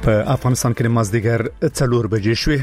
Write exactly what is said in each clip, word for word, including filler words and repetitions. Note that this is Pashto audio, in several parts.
په افغانستان کې مازدیګر څلور بجې شوې.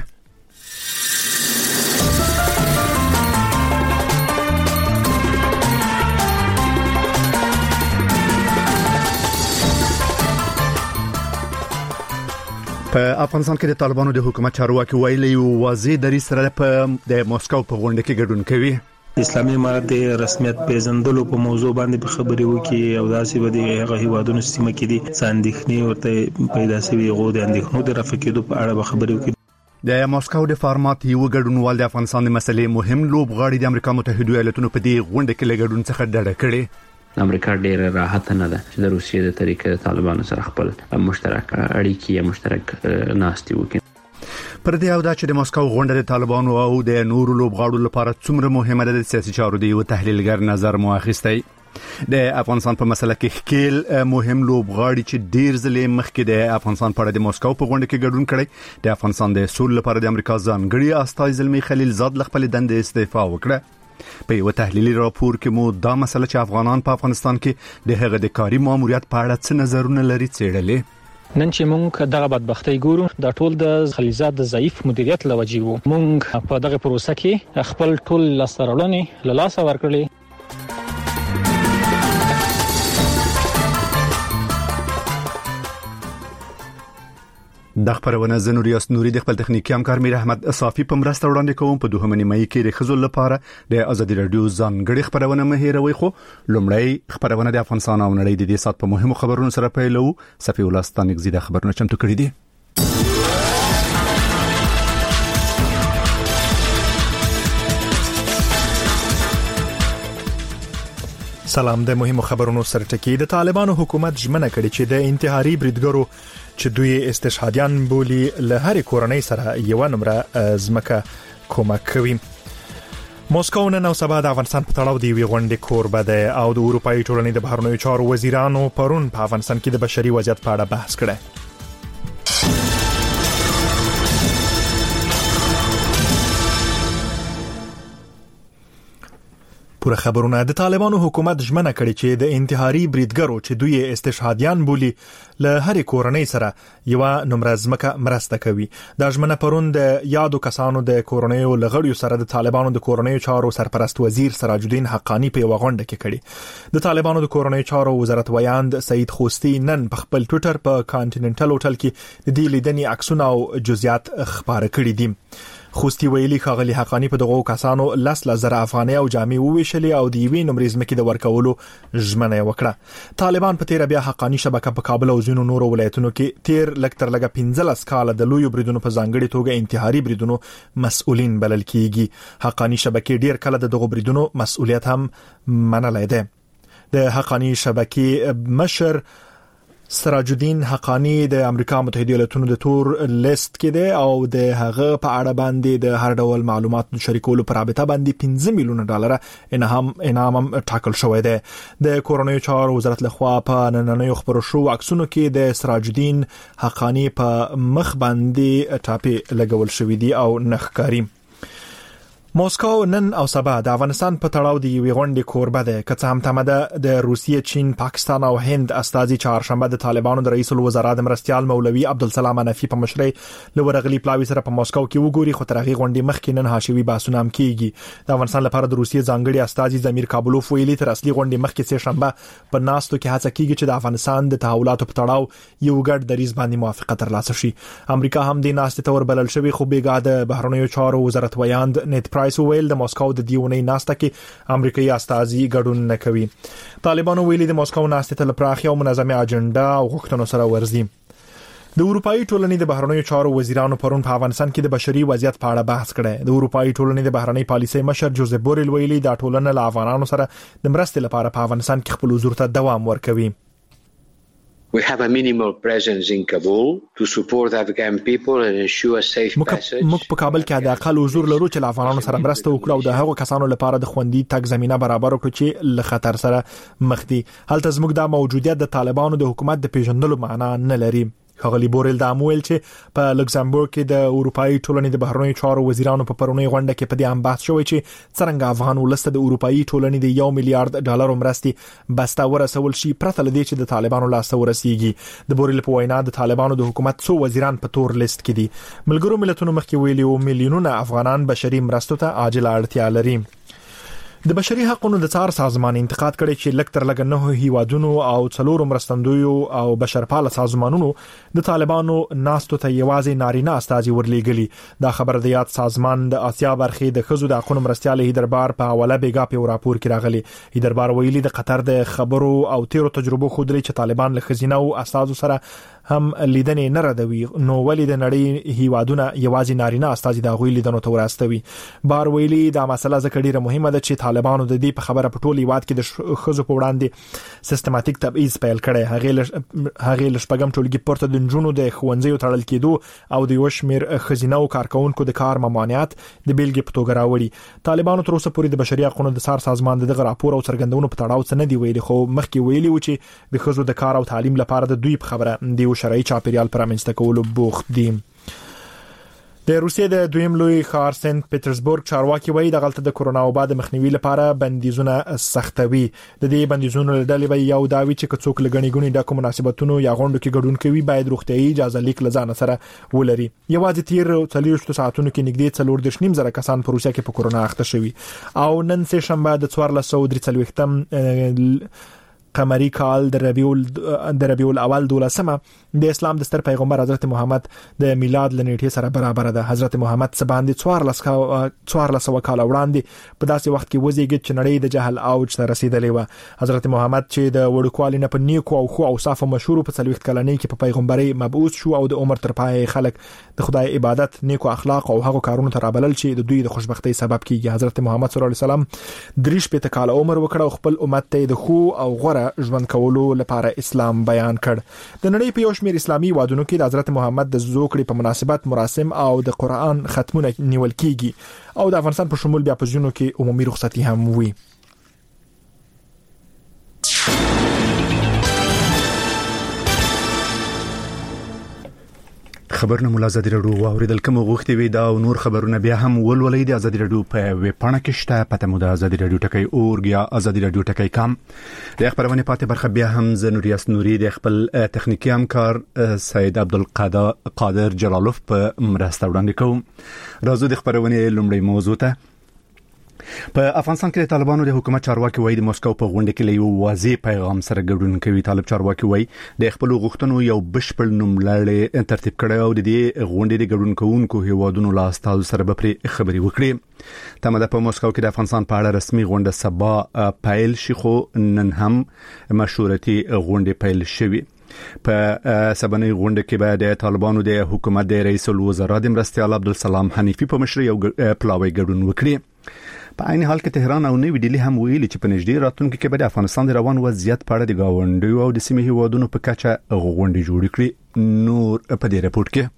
په افغانستان کې د طالبانو د حکومت چارواکي ویلي واضح درې سره په د مسکو په غونډه کې ګډون کوي. اسلامي امارت د رسمیت پیژندلو په موضوع باندې په خبري وکي او داسې به د هغه هیوادونو سیمه کې دي ساندخني ورته پیدا شوی غو د اندېښنو د رافقېدو په اړه به خبري وکي. د مسکو د فارمات یو ګډونوال د افغانستان د مسلې مهم لوبغاړي د امریکا متحده ایالاتونو په دې غونډه کې لګډون څخه ډډه کړې. امریکا ډېر راحت نه ده چې د روسیې د طریقې طالبانو سره خپل مشترک اړیکې یا مشترک ناستي وکړي. پر دې او دا چې د مسکو غونډه د طالبانو او د نورو لوبغاړو لپاره څومره مهمه ده د سیاسي چارو دی او تحلیلګر نظر مو اخیستی. د افغانستان په مسله کې خکیل مهم لوبغاړي چې ډیر ځلې مخکې د افغانستان په اړه د مسکو په غونډه کې ګډون کړي د افغانستان د سول لپاره د امریکا ځانګړي استازي زلمی خلیل زاد خپل دندې استعفا وکړه. په یو تحلیلي راپور کې مو دا مسله چې افغانان په افغانستان کې د هغه د کاري ماموریت په اړه څه نظرونه لري څېړلې. نن چې مونږ دغه بدبختۍ ګورو دا ټول د خلیزات د ضعیف مدیریت لوجې وو. مونږ په دغه پروسه کې خپل ټول لاسرړنې له لاسه ورکړلې. د خبرونه زنوري اسنوري د خپل تخنیکی همکار میر احمد صافي په مرسته وړاندې کوم. په دوهمه نیمه کې د خزل لپاره د ازادي رادیو ځانګړي خبرونه مهیروي. خو لومړی خبرونه د افغانستان او نړۍ د دې سات په مهمو خبرونو سره پیلو. صفي الله ستانګ زیاده خبرونه چمتو کړي دي. سلام. د مهمو خبرونو سره ټکی د طالبانو حکومت ژمنه کړې چې د انتحاري بریدګرو چې دوی استشهادیان بولی له هر کورنۍ سره یو نمبر زمکه کومک کوي. مسکو نن او سبا د افغانستان په تړاو دی وی غونډه کوربه ده او د اروپאי ټولنې د بهرنیو چارو وزیرانو پرون په افغانستان کې د بشري وضعیت په اړه بحث کړی. پوره خبرونه. د طالبانو حکومت ژمنه کړې چې د انتحاري بریدګرو چې دوی استشهادیان بولی له هر کورنۍ سره یو نمبر زمکه مرسته کوي. دا ژمنه پرون د یادو کسانو د کورنۍ لغړیو سره د طالبانو د کورنۍ چارو سرپرست وزیر سراج الدین حقانی په غونډه کې کړي. د طالبانو د کورنۍ چارو وزارت ویاند سید خوستی نن په خپل ټوئیټر په کانټیننټل هوټل کې د دې لیدنې عکسونه او جزئیات خبره کړي دي. خوستی ویلي خاغلی حقانی په دغه کسانو لاس لزر افغاني او جامع وویشلې او د یوې نمرې زمکې د ورکولو ژمنه وکړه. طالبان په تیر بیا حقانی شبکه په کابل او ځینو نورو ولایتونو کې تیر لکتر لګه پنځلس کال د لوی بریدونو په ځانګړي توګه انتحاري بریدونو مسؤلین بلل کیږي. حقانی شبکه ډیر کله د دغه بریدونو مسؤلیت هم منلای ده. د حقانی شبکه مشر سراج الدین حقانی د امریکا متحده ایالاتونو د تور لیست کې دی او د هغه په اړه باندې د هر ډول معلوماتو شریکولو پر رابطه باندې پنځه میلیونه ډالر انعام انعام ټاکل شوی دی. د کورنۍ چارو وزارت لخوا په نننیو خبرو شو عکسونو کې د سراج الدین حقانی په مخ باندې ټاپي لګول شوی دی او نخکاری. مسکو نن او سبا د افغانستان په تړاو دی وی غونډه کوربه ده. که هم تمه ده د روسیې، چین، پاکستان او هند استازي چهارشنبه د طالبانو د رئیس الوزرا د مرستيال مولوي عبدالسلام حنفي په مشرۍ لورغلی پلاوی سره په مسکو کې وګوري. خو ترغه غونډه مخکې نن هاشوي باسونه هم کیږي. د افغانستان لپاره د روسیې ځانګړي استازي زمیر کابلوف ویلي تر اصلي غونډه مخکې سه شنبه په ناستو کې هڅه کیږي چې د افغانستان د تحولاتو په تړاو یو ګډ دریز باندې موافقه ترلاسه شي. امریکا هم د ناستې تور بلل شوی خو بیګا د بهرنیو چارو وزارت ویاند نیت پرایس ویل د مسکو د دیونی ناسته کې امریکایي استازي ګډون نه کوي. طالبانو ویلي د مسکو ناسته ته لپاره یو منظمه اجنډا او غوښتنو سره ورزي. د اروپאי ټولنې د بهرنیو چارو وزیرانو پرون په افغانستان کې د بشري وضعیت په اړه بحث کړی. د اروپאי ټولنې د بهرنۍ پالیسۍ مشر جوزف بوریل ویلي دا ټولنه له افغانانو سره د مرستې لپاره په افغانستان کې خپل حضور ته دوام ورکوي. We have a minimal presence in Kabul to support Afghan people and ensure safe passage. موږ په کابل کې د اقل حضور لرو چې افغانانو سره مرسته وکړو او د هغو کسانو لپاره د خوندي تګ زمينه برابر کړو چې له خطر سره مخ دي. هلته زموږ د موجودیت د طالبانو د حکومت د پیژندلو معنا نه لري. ښاغلي بورل د امویل چې په لوکسمبورګ کې د اروپאי ټولنې د بهرنیو چارو وزیرانو په پرونی غونډه کې په دې هم بحث شوی چې څنګه افغان ولست د اروپאי ټولنې د یو میلیارډ ډالر مرستې بسته ورسول شي پرته لدې چې د طالبانو لاس ورسیږي. د بورل په وینا د طالبانو د حکومت څو وزیران په تور لیست کې دي. ملګرو ملتونو مخکې ویلي او میلیونونه افغانان بشري مرستو ته عاجله اړتیا لري. د بشري حقوقو د څار سازمان انتقاد کړي چې لکتر لګ نه هیوادونو او څلورو مرستندویو او بشرپاله سازمانونو د طالبانو ناستو ته یوازې نارینه استازي ورلېګلي. دا خبر د یاد سازمان د آسیا برخې د خزو د حقوقو مرستيال هیدربار په حواله بیګا په راپور کې راغلي. هیدربار ویلي د قطر د خبرو او تیرو تجربو خودري چې طالبان له خزینه او استازو سره هم لیدنې نه ردوي نو ولې د نړۍ هیوادونه یوازې نارینه استازي د غوي لیدنو ته ورستوي. بار ویلي دا مسله ځکه ډیره مهمه ده چې طالبانو د دې په خبره په ټول هیواد کې د خزو په وړاندې سیستماتیک تبعیض پیل کړي. هغه هغه لشپګم ټولګي پورته د جنونو د خوندزیو تړل کېدو او د یوشمیر خزینه او کارکونکو د کار ممانعت د بیلګې په توګه راوړي. طالبانو تر اوسه پورې د بشري حقوقو د سار سازمان دغه راپور او څرګندونو په تړاو څه نه دی ویلي خو مخکې ویلي و چې د خزو د کار او تعلیم لپاره د دوی په خبره دی شرعي چاپیریال پرامنځته کولو بوخت دي. د روسیې د دویم لوی ښار سنت پیټرزبورګ چارواکي وایي د غلطه د کورونا وبا د مخنیوي لپاره بندیزونه سختوي. د دې بندیزونو لړل به یو داوی چې څوک لګنی ګونی د مناسبتونو یا غونډو کې ګډون کوي باید روغتيایي اجازه لیک لزان سره ولري. یوازې تیر څلور ساعتونو کې نږدې څلور د شنیم زره کسان په روسیا کې په کورونا اخته شوي او نن سه شنبه د څوارلس سوه درې څلوېښتم قمری کال د ربیع د ربیع الاول دولسمه د اسلام د ستر پیغمبر حضرت محمد د میلاد لنیټه سره برابر ده. حضرت محمد سباندې څوارلس څوارلس کال وړاندې په داسې وخت کې وزیږي چې نړۍ د جهل اوج ته رسیدلې و. حضرت محمد چې د وړوکوالي نه په نیکو او خو او صافو مشهور په څلويخت کلنۍ کې په پیغمبري مبعوث شو او د عمر تر پای خلک د خدای عبادت نیکو اخلاق او هغه کارونو ته رابلل چې د دوی د خوشبختی سبب کیږي. حضرت محمد صلی الله علیه وسلم دریش په تکال عمر وکړ او خپل امت ته د خو او غره ژوند کولو لپاره اسلام بیان کړ. د نړۍ په یو شمېر اسلامي وادونو کې د حضرت محمد د زوکړې په مناسبت مراسم او د قرآن ختمونه نیول کیږي او د افغانستان په شمول بیا په ژوند کې عمومي رخصتي هم وي. خبرونه مولا ازادي رادیو اوریدل کوم غوښتي وي دا او نور خبرونه بیا هم ولولې د ازادي رادیو په ویب پاڼه کې شته پته مو د ازادي رادیو ټکی اورګ یا ازادي رادیو ټکی کام. د خبرونه پاتې برخه بیا هم ز نوریاس نوري د خپل تخنیکی همکار سید عبدالقادر قادر جلالوف په مرسته وړاندې کوم. راځو د خبرونه لومړی موضوع ته. په افغانستان کې د طالبانو د حکومت چارواکي وایي د مسکو په غونډه کې یو واضح پیغام سره ګډون کوي. طالب چارواکي وایي د خپل غوښتنو یو بشپړ نوملړ ترتیب کړی او د دې غونډې د ګډون کوونکو هیوادونو لا استاد سره به پرې خبري وکړي. تمه ده په مسکو کې د افغانستان په اړه رسمي غونډه سبا پیل شي خو نن هم مشورتي غونډه پیل شوي. په سبنی غونډه کې به د طالبانو د حکومت د رئیس الوزرا د مرستيال عبدالسلام حنیفی په مشرۍ یو پلاوی ګډون وکړي. په عین حال کې تهران او نوې ډیلی هم ویلي چې په نږدې راتلونکو کې به د افغانستان د روان وضعیت په اړه د گاونډیو او د سیمې هیوادونو په کچه غونډې جوړ کړي. نور په دې رپورت کې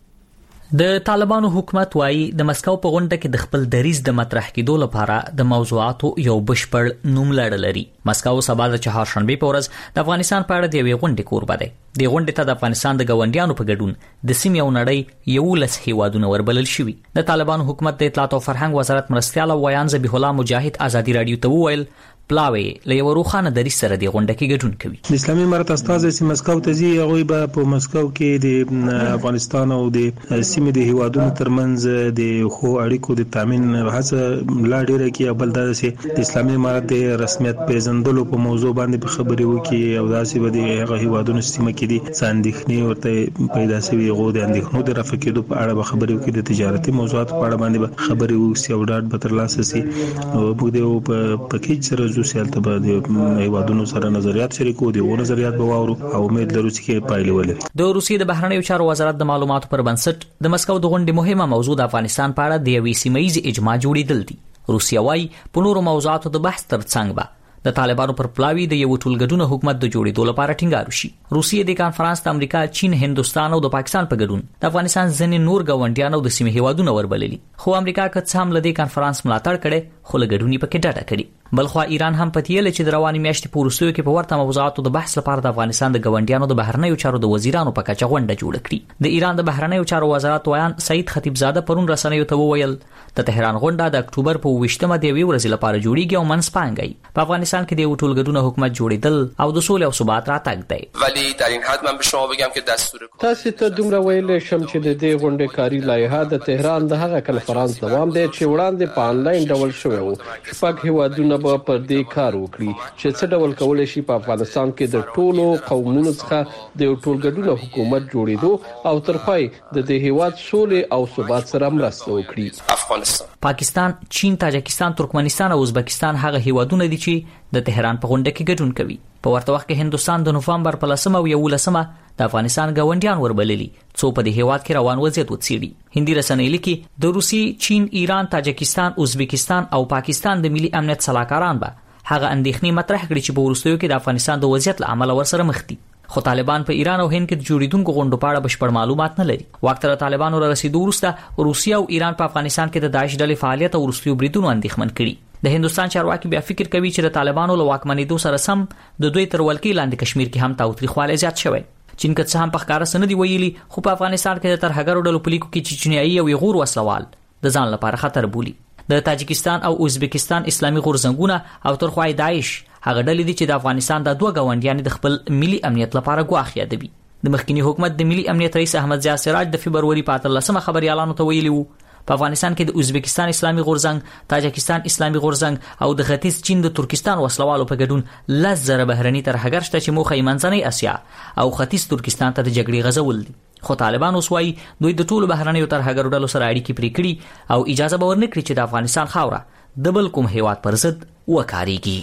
د طالبانو حکومت وايي د مسکو په غونډه کې د خپل دریز د مطرح کېدو لپاره د موضوعاتو یو بشپړ نوملړ لري. مسکو سبا د چهارشنبه په ورځ د افغانستان په اړه د یوې غونډې کوربه دی. د غونډې ته د افغانستان د گاونډیانو په ګډون د سیمې او نړۍ یو لس هیوادونه وربلل شوي. د طالبانو حکومت د اطلاعات او فرهنګ وزارت مرستيال ویان ذبیح الله مجاهد ازادي رادیو ته وویل پلاوی له یو روخانه دریس سره د غونډه کې ګډون کوي. د اسلامي امارت استاد چې مسکو ته ځي هغه به په مسکو کې د افغانستان او د سیمې د هیوادونو ترمنځ د خو اړیکو د تامین هڅه لا ډیره کې بل د اسلامي امارت د رسمیت پیژندلو په موضوع باندې په خبري وکي او داسې به د هغه هیوادونو سیمه کې دي ساندخني ورته پیدا شوی غو د اندخنو د رافقېدو په اړه به خبري وکي د تجارتي موضوعات په اړه باندې به خبري وکي او ډاټ به ترلاسه شي او موږ د پکیج سره سیالته به د هیوادونو سره نظریات شریکو دي او نظریات به واورو او امید لرو چې پایله ولري. د روسیې د بهرنیو چارو وزارت د معلوماتو پر بنسټ د مسکو د غونډې مهمه موضوع د افغانستان په اړه د یوې سیمه‌ییز اجماع جوړیدل دي. روسیا وايي په نورو موضوعاتو د بحث ترڅنګ به د طالبانو پر پلاوی د یو ټولګډونه حکومت د جوړېدو لپاره ټینګار وشي. روسیې د کانفرنس د امریکا، چین، هندستان او د پاکستان په ګډون د افغانستان ځینې نور ګاونډیان او د سیمې هیوادونو وربللي. خو امریکا که څه هم لدې کانفرنس ملاتړ کړي خو له ګډونې پکې ډډه کړي. بلخو ایران هم پتیل چې د رواني میاشتې په وروستیو کې په ورته موضوعاتو د بحث لپاره د افغانستان د ګوندیانو د بهرنیو چارو د وزیرانو په کچه غونډه جوړه کړې. د ایران د بهرنیو چارو وزارت ویان سعید خطیبزاده پرون رسنیو ته وویل د تهران غونډه د اکتوبر په ویشتمه د یوې ورځې لپاره جوړیږي او منځپانګي په افغانستان کې د ټولګډونه حکومت جوړیدل او د سولې او ثبات راتګ دی. ولی در این حد من به شما بگم که دستور تاسو ته دومره ویل شم چې د دې غونډې کاری لایحه د تهران د هغه کنفرانس دوام دی چې وړاندې په انلاین ډول شوی و. شپږ هیوادونه به پر دې کار وکړي چې څه ډول کولای شي په افغانستان کې د ټولو قومونو څخه د ټولګډونه حکومت جوړېدو او تر پای د دې هیواد سولې او ثبات سره مرسته وکړي. افغانستان، پاکستان، چین، تاجکستان، ترکمنستان او ازبکستان هغه هیوادونه دي چې د تهران په غونډه کې ګډون کوي. په ورته وخت کې هندستان د نوفمبر په لسمه او یولسمه د افغانستان ګاونډیان وربللي څو په دې هیواد کې روان وضعیت وڅېړي. هندي رسنۍ لیکي د روسي، چین، ایران، تاجکستان، ازبکستان او پاکستان د ملي امنیت صلاحکاران به هغه اندېښنې مطرح کړي چې په وروستیو کې د افغانستان د وضعیت له امله ورسره مخ دي. خو طالبان په ایران او هند کې د جوړیدونکو غونډو په اړه بشپړ معلومات نه لري. وخت را طالبانو را رسیدو وروسته روسیا او ایران په افغانستان کې د داعش ډلې فعالیت او وروستیو بریدونو اندېښمن کړي. د هندستان چارواکي بیا فکر کوي چې د طالبانو له واکمنېدو سره سم د دوی تر ولکې لاندې کشمیر کې هم تاوتریخوالی زیات شوی. چین که څه هم په ښکاره سند ویلي خو په افغانستان کې د ترهګرو ډلو په لیکو کې چچنیایي او غور وسلوال د ځان لپاره خطر بولي. د تاجکستان او ازبکستان اسلامي غورځنګونه او ترخوای داعش هغه ډلې دي چې د افغانستان د دوه ګاونډیانو د خپل ملي امنیت لپاره ګواښ یادوي. د مخکنی حکومت د ملي امنیت رئیس احمد ضیاء سراج د فبرवरी په اتلسمه خبري اعلان ته ویلي وو په افغانستان کې د ازبکستان اسلامي غورځنګ، تاجکستان اسلامي غورځنګ او د ختیځ چین د ترکستان وسلوالو په ګډون لس زره بهرني ترهګر شته چې موخه یې منځنۍ اسیا او ختیځ ترکستان ته د جګړې غزول دي. خو طالبان اوس وايي دوی د ټولو بهرنیو ترهګرو ډلو سره اړیکې پرې کړي او اجازه به ورنکړي چې د افغانستان خاوره د بل کوم هیواد پر ضد وکاريږي.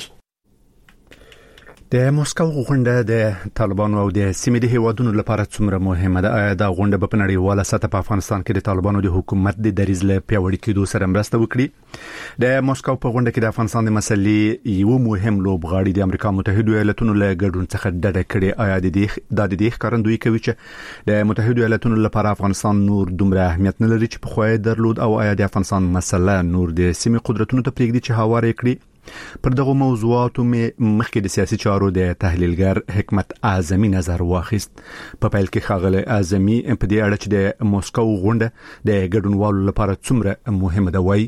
د موسکو غونډه د طالبانو او د سیمې د هیوادونو لپاره څومره مهمه ده؟ آیا دا غونډه په نړیواله سطح په افغانستان کې د طالبانو د حکومت د دریځ له پیاوړي کېدو سره مرسته وکړي؟ د موسکو په غونډه کې د افغانستان د مسلې یو مهم لوبغاړي د امریکا متحده ایالاتونو له ګډون څخه ډډه کړې. آیا د دې د دې ښکارندویي کوي چې د متحده ایالاتونو لپاره افغانستان نور دومره اهمیت نه لري چې په خوای درلود، او آیا د افغانستان مسله نور د سیمې قدرتونو ته پرېږدي چې هواره کړي؟ پر دغه موضوعاتو مې مخکې د سیاسي چارو د تحلیلګر حکمت اعظمي نظر واخیست. په پیل کې ښاغلی اعظمي په دې اړه چې د موسکو غونډه د ګډونوالو لپاره څومره مهمه ده وایي.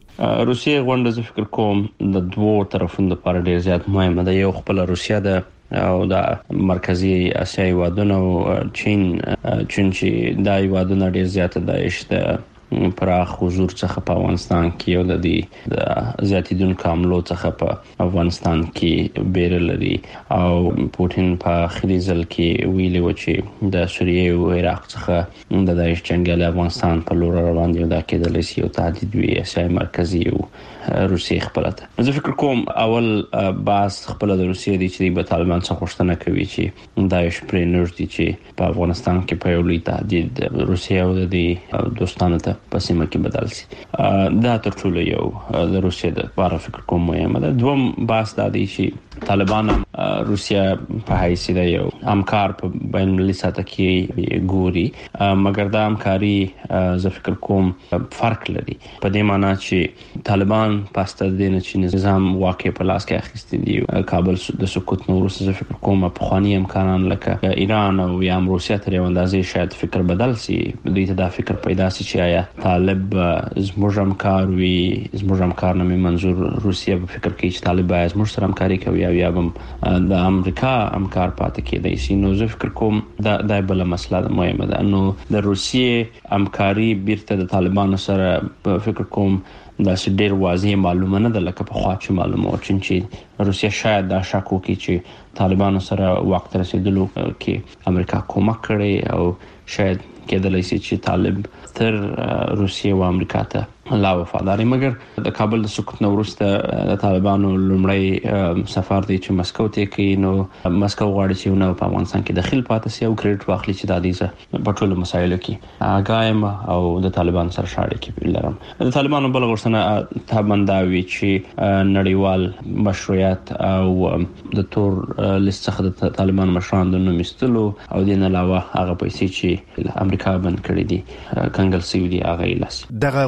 روسیې غونډه زه فکر کوم د دوو طرفونو لپاره ډېر زیات مهمه ده. یو خپل روسیا ده او د مرکزی اسیا هیوادونه او چین چین چې دا هیوادونه ډېر زیات داعش د پراخ حضور څخه په افغانستان کې او د دې د زیاتیدونکو حملو څخه په افغانستان کې بیر لري او پوتین په اخري ځل کې ویلي و چې د سوریې او عراق څخه د داعش جنګیالي افغانستان په لور روان دي او دا کېدلی شي یو تهدید وي اسیا مرکزي او روسیې خپله ده. زه فکر کوم اول بحث خپله د روسیې دی چې به طالبان څخه غوښتنه کوي چې داعش پرې نږدې چې په افغانستان کې په یو لوی تهدید روسیې او د دې دوستانو ته په سیمه کې بدل شي. دا تر ټولو یو د روسیې د لپاره فکر کوم مهمه ده. دوم بحث دا دی چې طالبان روسیا په حیث د یو همکار په بین المللي سطح کې ګوري، مګر دا همکاري زه فکر کوم فرق لري په دې معنی چې طالبان پاسته د چې نظام واقع په لاس کې اخیستی دی. کابل د سقوط نو وروسته زه فکر کوم په خواني امکانان لکه ایران او یا روسیا تر یو اندازې شاید فکر بدل شي. دوی ته دا فکر پیدا شي چې آیا طالب زموږ همکار وي، زموږ همکار نه منظور روسیا په فکر کې چې طالب باید زموږ سره همکاري کوي او یا هم د امریکا همکار پاتې کېدای شي. نو زه فکر کوم دا د بل مسله مهمه ده. نو د روسیې همکاري بیرته د طالبانو سره په فکر کوم دا چې ډېر واضح معلومه نه ده لکه په خوا چې معلومه و چې روسیا شاید دا شک وکړي چې طالبانو سره وخت رسیدلو کې امریکا کومک کړي او شاید کېدلی شي چې طالب تر روسیې او امریکا ته لا وفاداري. مګر د کابل د سقوط نو وروسته د طالبانو لومړی سفر دی چې مسکو ته کوي. نو مسکو غواړي چې نو په افغانستان کې داخل پاتې شي او کریډټ واخلي چې د دې په ټولو مسایلو کې آګایم او د طالبان سره شاړې کې لرم. د طالبانو بل غوښتنه تابنداوي چې نړیوال مشروعیت او د تور لیست څخه د طالبان مشران د نوم ایستلو او د نه علاوه هغه پیسې چې امریکا بند کړې دي کنګل سوي دي هغه لاس. دغه غوښتنې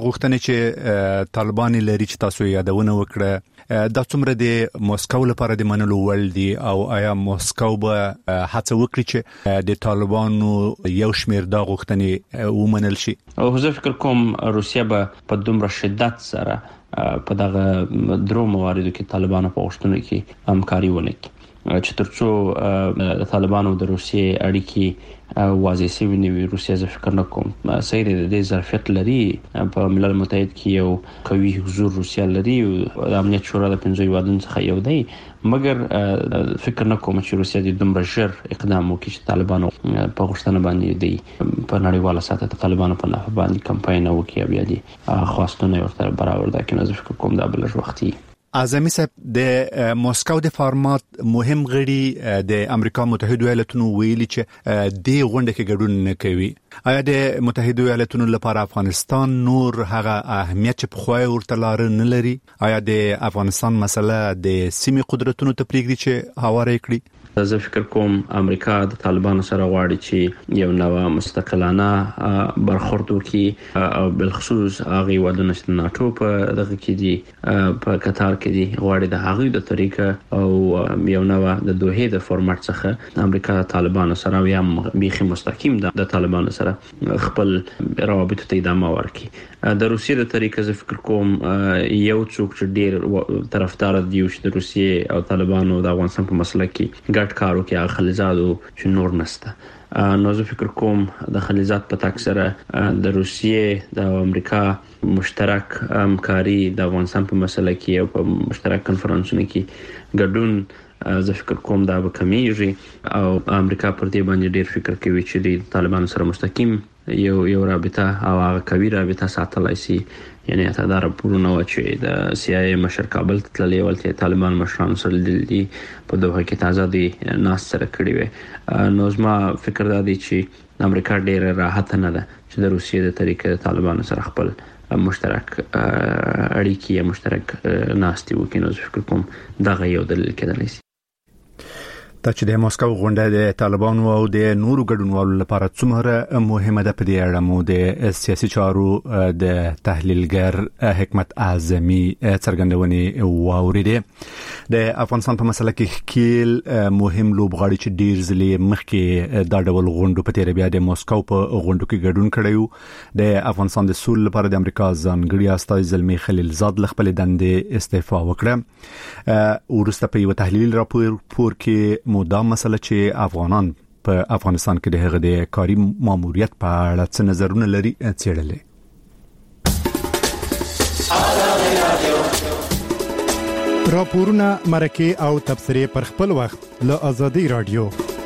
چې طالبان لري چې تاسو یادونه وکړه دا څومره د موسکو لپاره د منلو وړ دي او آیا موسکو به هڅه وکړي چې د طالبانو یو شمېر د غوښتنې ومنل شي؟ او زه فکر کوم روسیا به په دومره شدت سره په دغه درو مواردو کې طالبانو په غوښتنو کې همکاري ونه کړي چې ترڅو د طالبانو د روسیې اړیکې واضح شي وي. روسیا زه فکر نه کوم صحیح د ظرفیت لري په ملل متحد کې یو قوي حضور روسیا لري د امنیت شورا د پنځه هیوادونو څخه یو دی، مګر فکر نه کوم چې روسیا د دومره ژر اقدام وکړي چې طالبانو په غوښتنه باندې دی په نړیواله سطح د طالبانو په نفع باندې کمپاین وکړي او بیا دي خواستونه ورته برابر ده کې. زه فکر کوم دا بل وختي اعظمي صاحب د موسکو د فارمات مهم غړي د امریکا متحده ایالاتونو ویلي چې د غونډه کې ګډون نه کوي. آیا د متحده ایالاتونو لپاره افغانستان نور هغه اهمیت چې په خوای ورته لار نه لري؟ آیا د افغانستان مسله د سیمې قدرتونو ته پریږدي چې هواره کړي؟ زه فکر کوم امریکا د طالبانو سره غواړي چې یو نوې مستقلانه برخورد وکړي او بل خصوص هغه ودونه چې ناتو په دغه کې دي په قطر کې دي غواړي د هغه د طریقه او یو نوې د دوه د فارمات څخه امریکا د طالبانو سره یا بیخي مستقیم د طالبانو سره خپل روابط ته ادامه ورکړي. د روسیې د طریقه زه فکر کوم یو څوک چې ډیر طرفدار دی چې د روسیې او طالبانو د افغانستان په مسله کې ګډ کار وکړي هغه خلیزادو چې نور نسته. نو زه فکر کوم د خلیزات په تک سره د روسیې د امریکا مشترک همکاري د افغانستان په مسله کې او په مشترک کنفرانسونو کې ګډون زه فکر کوم دا به کمیږي او امریکا پر دې باندې ډیر فکر کوي چې د طالبانو سره مستقیم یو یو رابطه او هغه قوي رابطه ساتلای شي. یعنی اته دا راپورونه و چې د سی آی ای مشر کابل ته تللی ولته طالبان مشران سره دي په دوه کې تازه دي ناس سره کړی وي. نو زما فکر دا دی چې امریکا ډیر راحت نه ده چې د روسیې د طریقې طالبان سره خپل مشترک اړیکې یا مشترک ناستي وکړي. نو فکر کوم دا یو دلیل کېدلی شي. دا چې د موسکو غونډه د طالبانو او د نورو ګډونوالو لپاره څومره مهمه ده په دې اړه مو د سیاسي چارو د تحلیلګر حکمت اعظمي څرګندونې واوریدې. د افغانستان په مسله کې کېل مهم لوبغاړي چې ډیر ځلې مخکې دا ډول غونډو په تیر بیا د موسکو په غونډو کې ګډون کړیو. د افغانستان د سول لپاره د امریکا ځانګړي استازي زلمی خلیلزاد خپل دندې استعفا وکړه. ورسته په یو تحلیل راپور پور کې مودا مسله چې افغانان په افغانستان کې د هغه د کاري ماموریت په اړه څه نظرونه لري څېړلې. راپورونه مرکه او تبصرې پر خپل وخت له آزادي رادیو.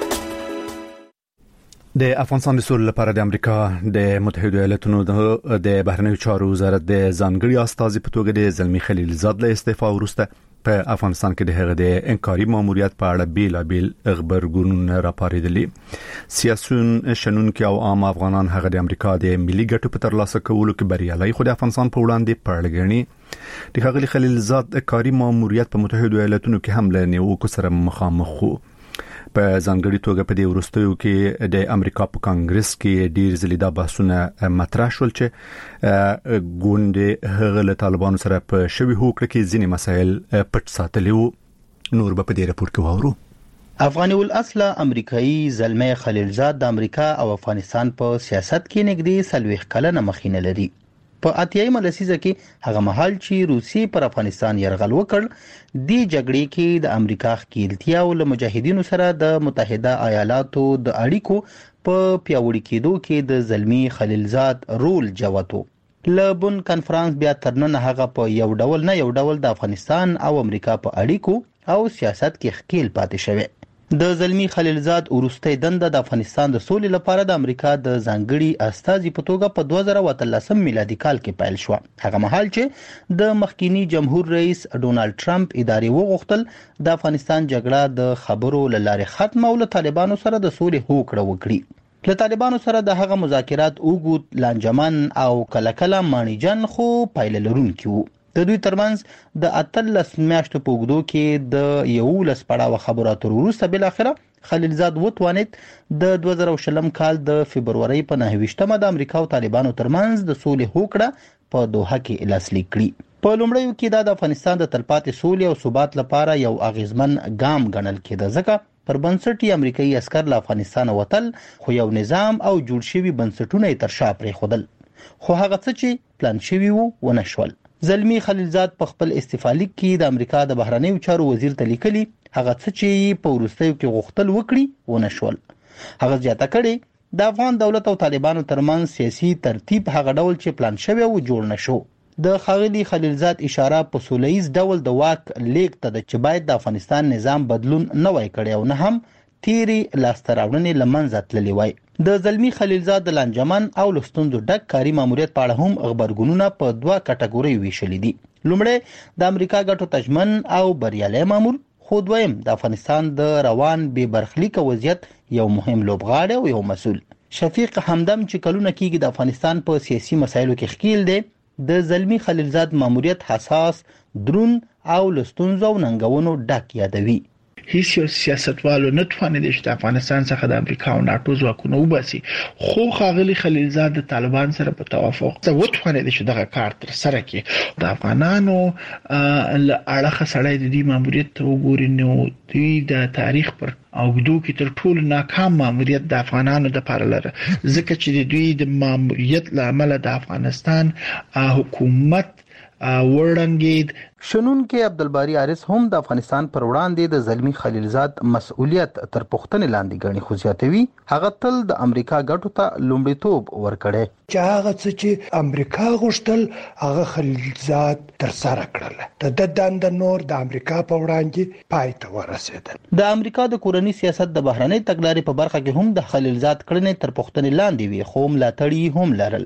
د افغانستان د سول لپاره د امریکا د متحده ایالاتونو د بهرنیو چارو وزارت د ځانګړي استازي په توګه د زلمی خلیلزاد له استعفا وروسته په افغانستان کې د هغه د انکاري ماموریت په اړه بیلابیل خبرګونونه راپاریدلي. سیاسيون شنونکي او عام افغانان هغه د امریکا د ملي ګټو په ترلاسه کولو کې بریالي خو د افغانستان په وړاندې پړګنی. د هغه خلیلزاد کاري ماموریت په متحده ایالاتونو کې هم له نیوکو سره مخامخ وو. په ځانګړي توګه په دې وروستیو کې د امریکا په کانګرس کې ډیر ځلې دا بحثونه مطرح شول چې ګوندې هغه له طالبانو سره په شوي هوکړه کې ځینې مسایل پټ ساتلي وو. نور به په دې راپور کې واورو. افغاني الاصل امریکایي زلمی خلیلزاد د امریکا او افغانستان په سیاست کې نږدې سلويخ کلنه مخینه لري. په اتیایمه لسیزه کې هغه مهال چې روسي پر افغانستان يرغل وکړ د جګړې کې د امریکا ښکیلتیا او له مجاهدینو سره د متحده ایالاتو د اړیکو په پیاوړي کېدو کې د زلمی خلیلزاد رول جوتو. لبون کانفرنس بیا ترنن هغه په یو ډول نه یو ډول د افغانستان او امریکا په اړیکو او سیاست کې ښکیل پاتې شوی. د زلمی خلیلزاد ورستۍ دنده د افغانستان د سولې لپاره د امریکا د ځانګړي استازي په توګه په دوه زره اتلسم میلادي کال کې پیل شو. هغه مهال چې د مخکینی جمهور رئیس ډونالد ټرمپ ادارې وغوښتل د افغانستان جګړه د خبرو لارې ختم او له طالبانو سره د سولې هوکړه وکړي. له طالبانو سره د هغه مذاکرات اوږد لانجمن او کله کله مانیجن خو پایله لرونکي وو. د دوی ترمنځ د اتلس میاشتو په اوږدو کې د یولس پړاوه خبرو اترو وروسته بل اخره خلیلزاد وتوانید د دوه زره شلم کال د فبرवरी په نهه ویشتمه د امریکا او طالبانو ترمنځ د سولې هوکړه په دوحه کې لاسلیک کړي. په لومړیو کې د افغانستان د تلپاتې سولې او ثبات لپاره یو اغیزمن ګام ګڼل کېده، ځکه پر بنسټ یې امریکایي عسكر له افغانستان وتل، خو یو نظام او جوړ شوی بنسټونه یې تر شا پرېښودل، خو هغه څه چې پلان شوي وو ونه شول. زلمی خلیلزاد په خپل استعفا لیک کې د امریکا د بهرنیو چارو وزیر ته لیکلي هغه څه چې په وروستیو کې غوښتل وکړي ونه شول. هغه زیاته کړې د افغان دولت او طالبانو ترمنځ سیاسي ترتیب هغه ډول چې پلان شوی و جوړ نشو. د خاغلی خلیلزاد اشاره په سولهییز ډول د واک لیک ته د چې باید د افغانستان نظام بدلون نه وای کړی او نه هم تیری لاستراوړنې لمنځه تللی وای. د زلمی خلیلزاد د لانجمن او لستوندو ډک کاری ماموریت په اړه هم خبرګونونه په دوه کټګوري ویشل دي. لومړی د امریکا ګټو تجمن او بریالي مامور، خو دویم د افغانستان د روان بې برخلیک وضعیت یو مهم لوبغاړی او یو مسؤل. شفیق همدم چې کلونه کېږي د افغانستان په سیاسي مسایلو کې ښکیل دی، د زلمی خلیلزاد ماموریت حساس، درون او لستونزو او ننګونو ډک یادوي. هیڅ یو سیاستوالو نه توانیدي چې د افغانستان څخه د امریکا او ناتو ځواکونه وباسي، خو خاغلی خلیلزاد د طالبان سره په توافق څه وتوانیدي چې دغه کار تر سره کړي. د افغانانو له اړخه سړی د دې ماموریت ته وګوري نو دوی د تاریخ پر او دوی کې تر ټولو ناکام ماموریت د افغانانو د پاره لره، ځکه چې دوی د ماموریت لامل د افغانستان حکومت ورنګید. شنون کې عبدالباری عارض هم د افغانستان پر وړاندې د زلمی خلیلزاد مسؤلیت تر پوښتنې لاندې ګڼي، خو زیاتوي هغه تل د امریکا ګټو ته لومړیتوب ورکړي چې هغه څه چې امریکا غوښتل هغه خلیلزاد تر سره کړل. د دند نور د امریکا په وړاندې پای ته ورسېدل. د امریکا د کورنی سیاست د بهرنۍ تګلارې په برخه کې هم د خلیلزاد کړنې تر پوښتنې لاندې وي، خو ملاتړي هم لرل.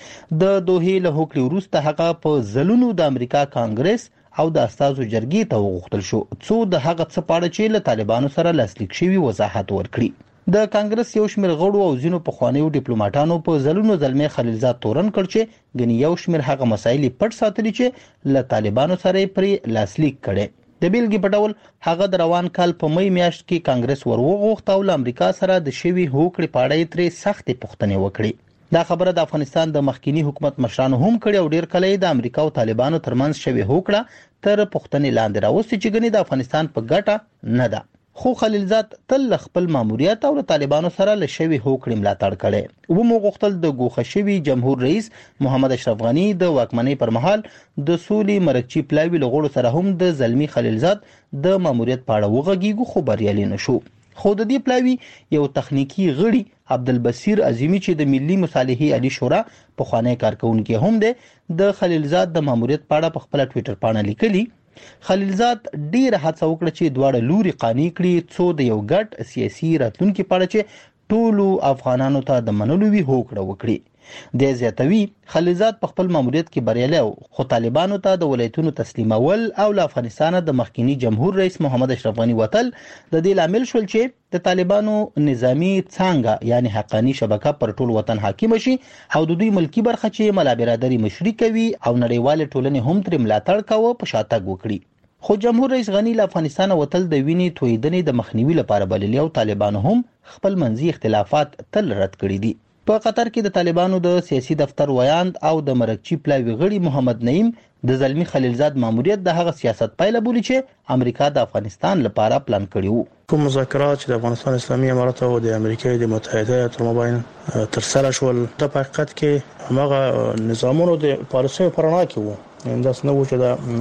د دوحې له هوکړې وروسته هغه په ځلونو د امریکا کانګرس او د استازو جرګې ته وغوښتل شو څو د هغه څه په اړه چې له طالبانو سره لاسلیک شوي وضاحت ورکړي. د کانګرس یو شمېر غړو او ځینو پخوانیو ډیپلوماټانو په ځلونو زلمی خلیلزاد تورن کړ چې ګنې یو شمېر هغه مسایل پټ ساتلي چې له طالبانو سره پرې لاسلیک کړي. د بیلګې په ډول هغه د روان کال په مې میاشت کې کانګرس ورغوښت او له امریکا سره د شوي هوکړې په اړه ترې سختې پوښتنې وکړي. دا خبره د افغانستان د مخکینی حکومت مشرانو هم کړي او ډیر کله د امریکا او طالبانو ترمنځ شوی هوکړه تر پوښتنې لاندې راوستي چې ګنې د افغانستان په ګټه نه ده. خو خلیلزاد تل خپل ماموریت او د طالبانو سره له شوی هوکړې ملاتړ کړي. و مو غوښتل د ګوښه شوی جمهور رئیس محمد اشرف غنی د واکمنۍ پر مهال د سولې مرکچی پلاوی لغړو سره هم د زلمی خلیلزاد د ماموریت په اړه وغږیږي، خو بریالي نشو. خو د دې پلاوی یو تخنیکی غړي عبدالبصیر عظیمی چې د ملي مصالحې علی شورا په خوانی کارکونکو هم ده د خلیلزاد د ماموریت په اړه په خپل ټوئیټر باندې لیکلي خلیلزاد ډیر هڅه وکړه چې دواړه لوري قانوني کړي څو د یو ګډ سیاسي راتلونکو په اړه چې ټولو افغانانو ته د منلو وی هوکړه وکړي. د زیاتوي خلیلزاد په خپل ماموریت کې بریالی و، خو طالبانو ته د ولایتونو تسلیمول او له افغانستان د مخکینی جمهور رئیس محمد اشرف غنی وتل د دې لامل شول چې د طالبانو نظامی څنګه یعنی حقانی شبکه پر ټول وطن حاکم شي او د دوی ملکی برخه چې ملا برادری مشري کوي او نړیوال ټولنې هم تر ملاتړ کوي په شاتګ وکړي. خو جمهور رئیس غنی له افغانستان وتل د وینې تویدنې د مخنیوي لپاره بللی او طالبانو هم خپل منځي اختلافات تل رد کړي دي. په قطر کې د طالبانو د سیاسي دفتر ویاند او د مرکچی پلاوی غړي محمد نعیم د زلمی خلیلزاد ماموریت د هغه سیاست پایله بولي چې امریکا د افغانستان لپاره پلان کړی وو. کوم مذاکرات چې د افغانستان اسلامي امارات او د امریکا د متحده ایالاتو مابین تر سره شول په حقیقت کې هغه نظامونو د پالیسۍ پرانا کې وو. انداس نه و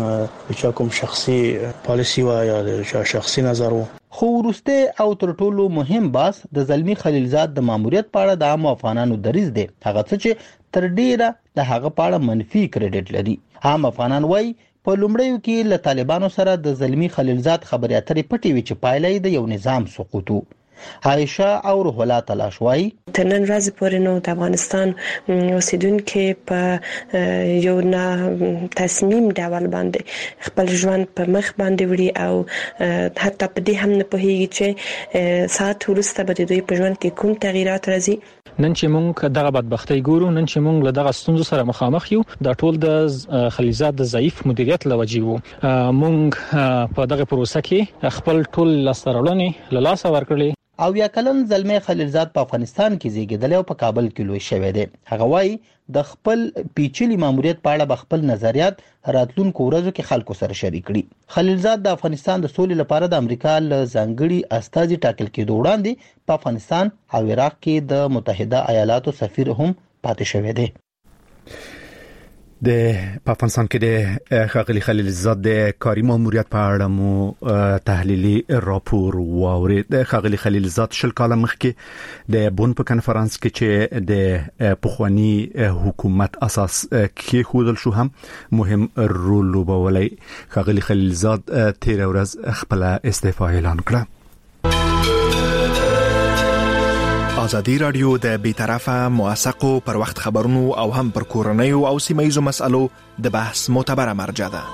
چې دا کوم شخصي پالیسی و یا د شخصي نظر وو. خو ورسته او تر ټولو مهم باس د زلمی خلیلزاد د ماموریت په اړه د عام افغانانو دریځ دی، هغه څه چې تر ډیره د هغه په اړه منفي کریډټ لري. عام افغانان وایي په لومړیو کې له طالبانو سره د زلمی خلیلزاد خبرې اترې پټې وي چې پایله د یو نظام سقوط وو. عائشه او روح الله تلاشوي تر نن ورځې پورې نو د افغانستان اوسیدونکو په یو نه تصمیم ډول باندې خپل ژوند په مخ باندې وړي او حتی په دې هم نه پوهیږي چې ساعت وروسته به دوی په ژوند کې کوم تغیرات راځي. نن چې مونږ دغه بدبختی ګورو، نن چې مونږ له دغه ستونزو سره مخامخ یو، د ټول د خلیلزاد د ضعیف مدیریت لوجې وو. مونږ په دغه پروسه کې خپل ټول لاسته راوړنې له لاسه ورکړلې. او یا کلن زلمی خلیلزاد په افغانستان کې زیږیدلی او په کابل کې لوی شوی دی. هغه وایي د خپل پیچلي ماموریت په اړه به خپل نظریات راتلونکو ورځو کې خلکو سره شریک کړي. خلیلزاد د افغانستان د سولې لپاره د امریکا له ځانګړي استازي ټاکل کېدو وړاندې په افغانستان او عراق کې د متحده ایالاتو سفیر هم پاتې شوی دی. د افغانستان کې د ښاغلي خلیلزاد د کاري ماموریت په اړه مو تحلیلي راپور واورید. د ښاغلي خلیلزاد شل کاله مخکې د بون په کنفرانس کې چې د پخوانی حکومت اساس کېښودل شو هم مهم رول لوبولی. ښاغلي خلیلزاد تیر ورځ خپل استعفا اعلان کړه. ازادي رادیو د بیطرفه موثقو پر وخت خبرونو او هم پر کورنیو او سیمه‌ییزو مسالو د بحث معتبره مرجع ده.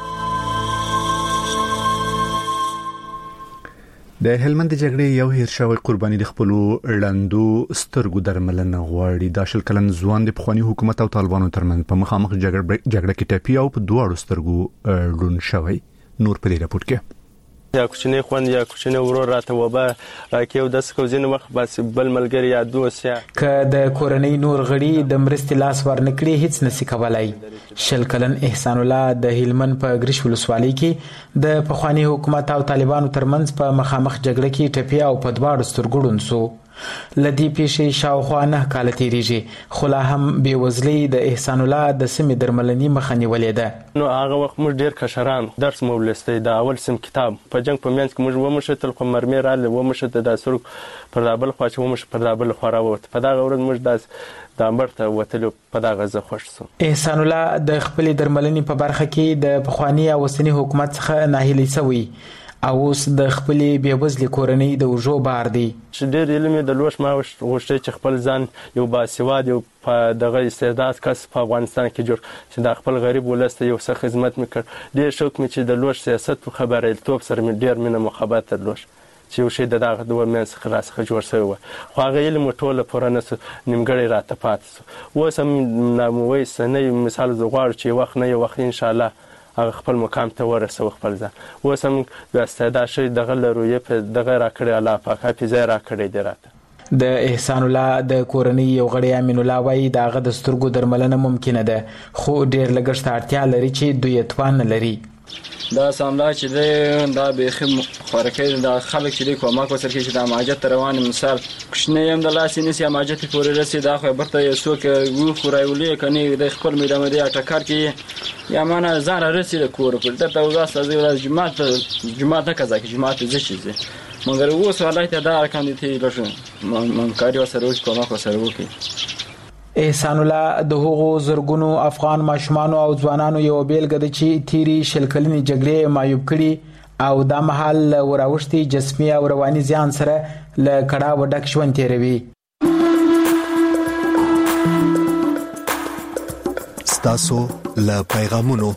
د هلمند جګړې یو هیر شوی قرباني د خپل لندو سترګو درملنه غواړي. د شل کلن ځوان د پخوانی حکومت او طالبانو ترمنځ په مخامخ جګړه جګړه کې ټپي او په دوه سترګو لون شوی. نور په دې راپور کې یا کوچنی خوند یا کوچنی ورور راته وبا راکیو د سکوزین وخت بس بل ملګری یا دوسیا ک د کورنۍ نور غړي د مرستې لاس ورنکړي هیڅ نسی کولای. شل کلن احسان الله د هلمند په ګریش ولسوالۍ کې د پخوانی حکومت او طالبانو ترمنځ په مخامخ جګړه کې ټپي او په دواړو سترګو ړوند شو. لدی پیښې شاوخوا نه کال تیریږي خو لا هم بې وزلۍ د احسان الله د سیمې درملنې مخه نیولې ده. نو هغه وخت موږ ډېر کشران درس مو ولستی د اول سم کتاب په جنګ په منځ کې موږ ومشتل خو مرمۍ راغلې ومشته د سرک پر دابل خوا چې ومشه پر دابل خوا راووت. په دغه ورځ موږ داس د امبر ته وتلو په دغه زه خوښ شوم. احسان الله د خپلې درملنې په برخه کې د پخواني او اوسني حکومت څخه ناهیلی شوی او اوس د خپلې بېوزلې کورنۍ د اوږو بار دی. چې ډېر علم یې درلوش ما غوښتې چې خپل ځان یو باسواد یو په دغه استعداد کس په افغانستان کې جوړ چې د خپل غریب ولس ته یو څه خدمت مې کړ. ډېر شوق مې چې درلوش سیاست په خبرېلتوب سره مې ډېر مینه محبت درلوش چې یو شی د دغه دوه منځ څخه راڅخه جوړ شوی وه خو هغه علم ټوله پوره نه سو نیمګړی راته پاتې سو. اوس هم نامویس نه مثال زه غواړو چې وخت نه یو وخت انشاءالله هغه خپل مقام ته ورسوه خپل ځان. اوس هم د استعداد شوی دغه له رویې په دغه راکړی الله پاک حافظه راکړی دی راته. د احسان الله د کورنۍ یو غړی امین الله وایي د هغه د سترګو درملنه ممکنه ده خو ډېر لګښت اړتیا لري چې دوی یې توان نه لري. دا ساملا چې دی دا بیخي خوارکۍ د خلک چې دی کومک ورسره کوي چې د اماجت ته روان مثال کوچنی هم د لاسې نیسي اماجت پورې رسي دا خو برته یو څوک وخو راولي کني د خپل میډه مې اټکار کې یا مانه ځان رسي د کور پر دته واسه زی ورځ جمعه جمعه نه کزا کې جمعه ته ځي چې مګر اوس ولایت دا کاندیدټي لښه من کاری وسره کومک وسره وکي. احسان الله د هغو زرګونو افغان ماشومان او ځوانانو یو بیلګه ده چې تیری شل کلنې جګړې معیوب کړي او دا مهال وراوښتي جسمي او رواني زیان سره له کړه وډک ژوند تیروي. ستاسو له پیغامونو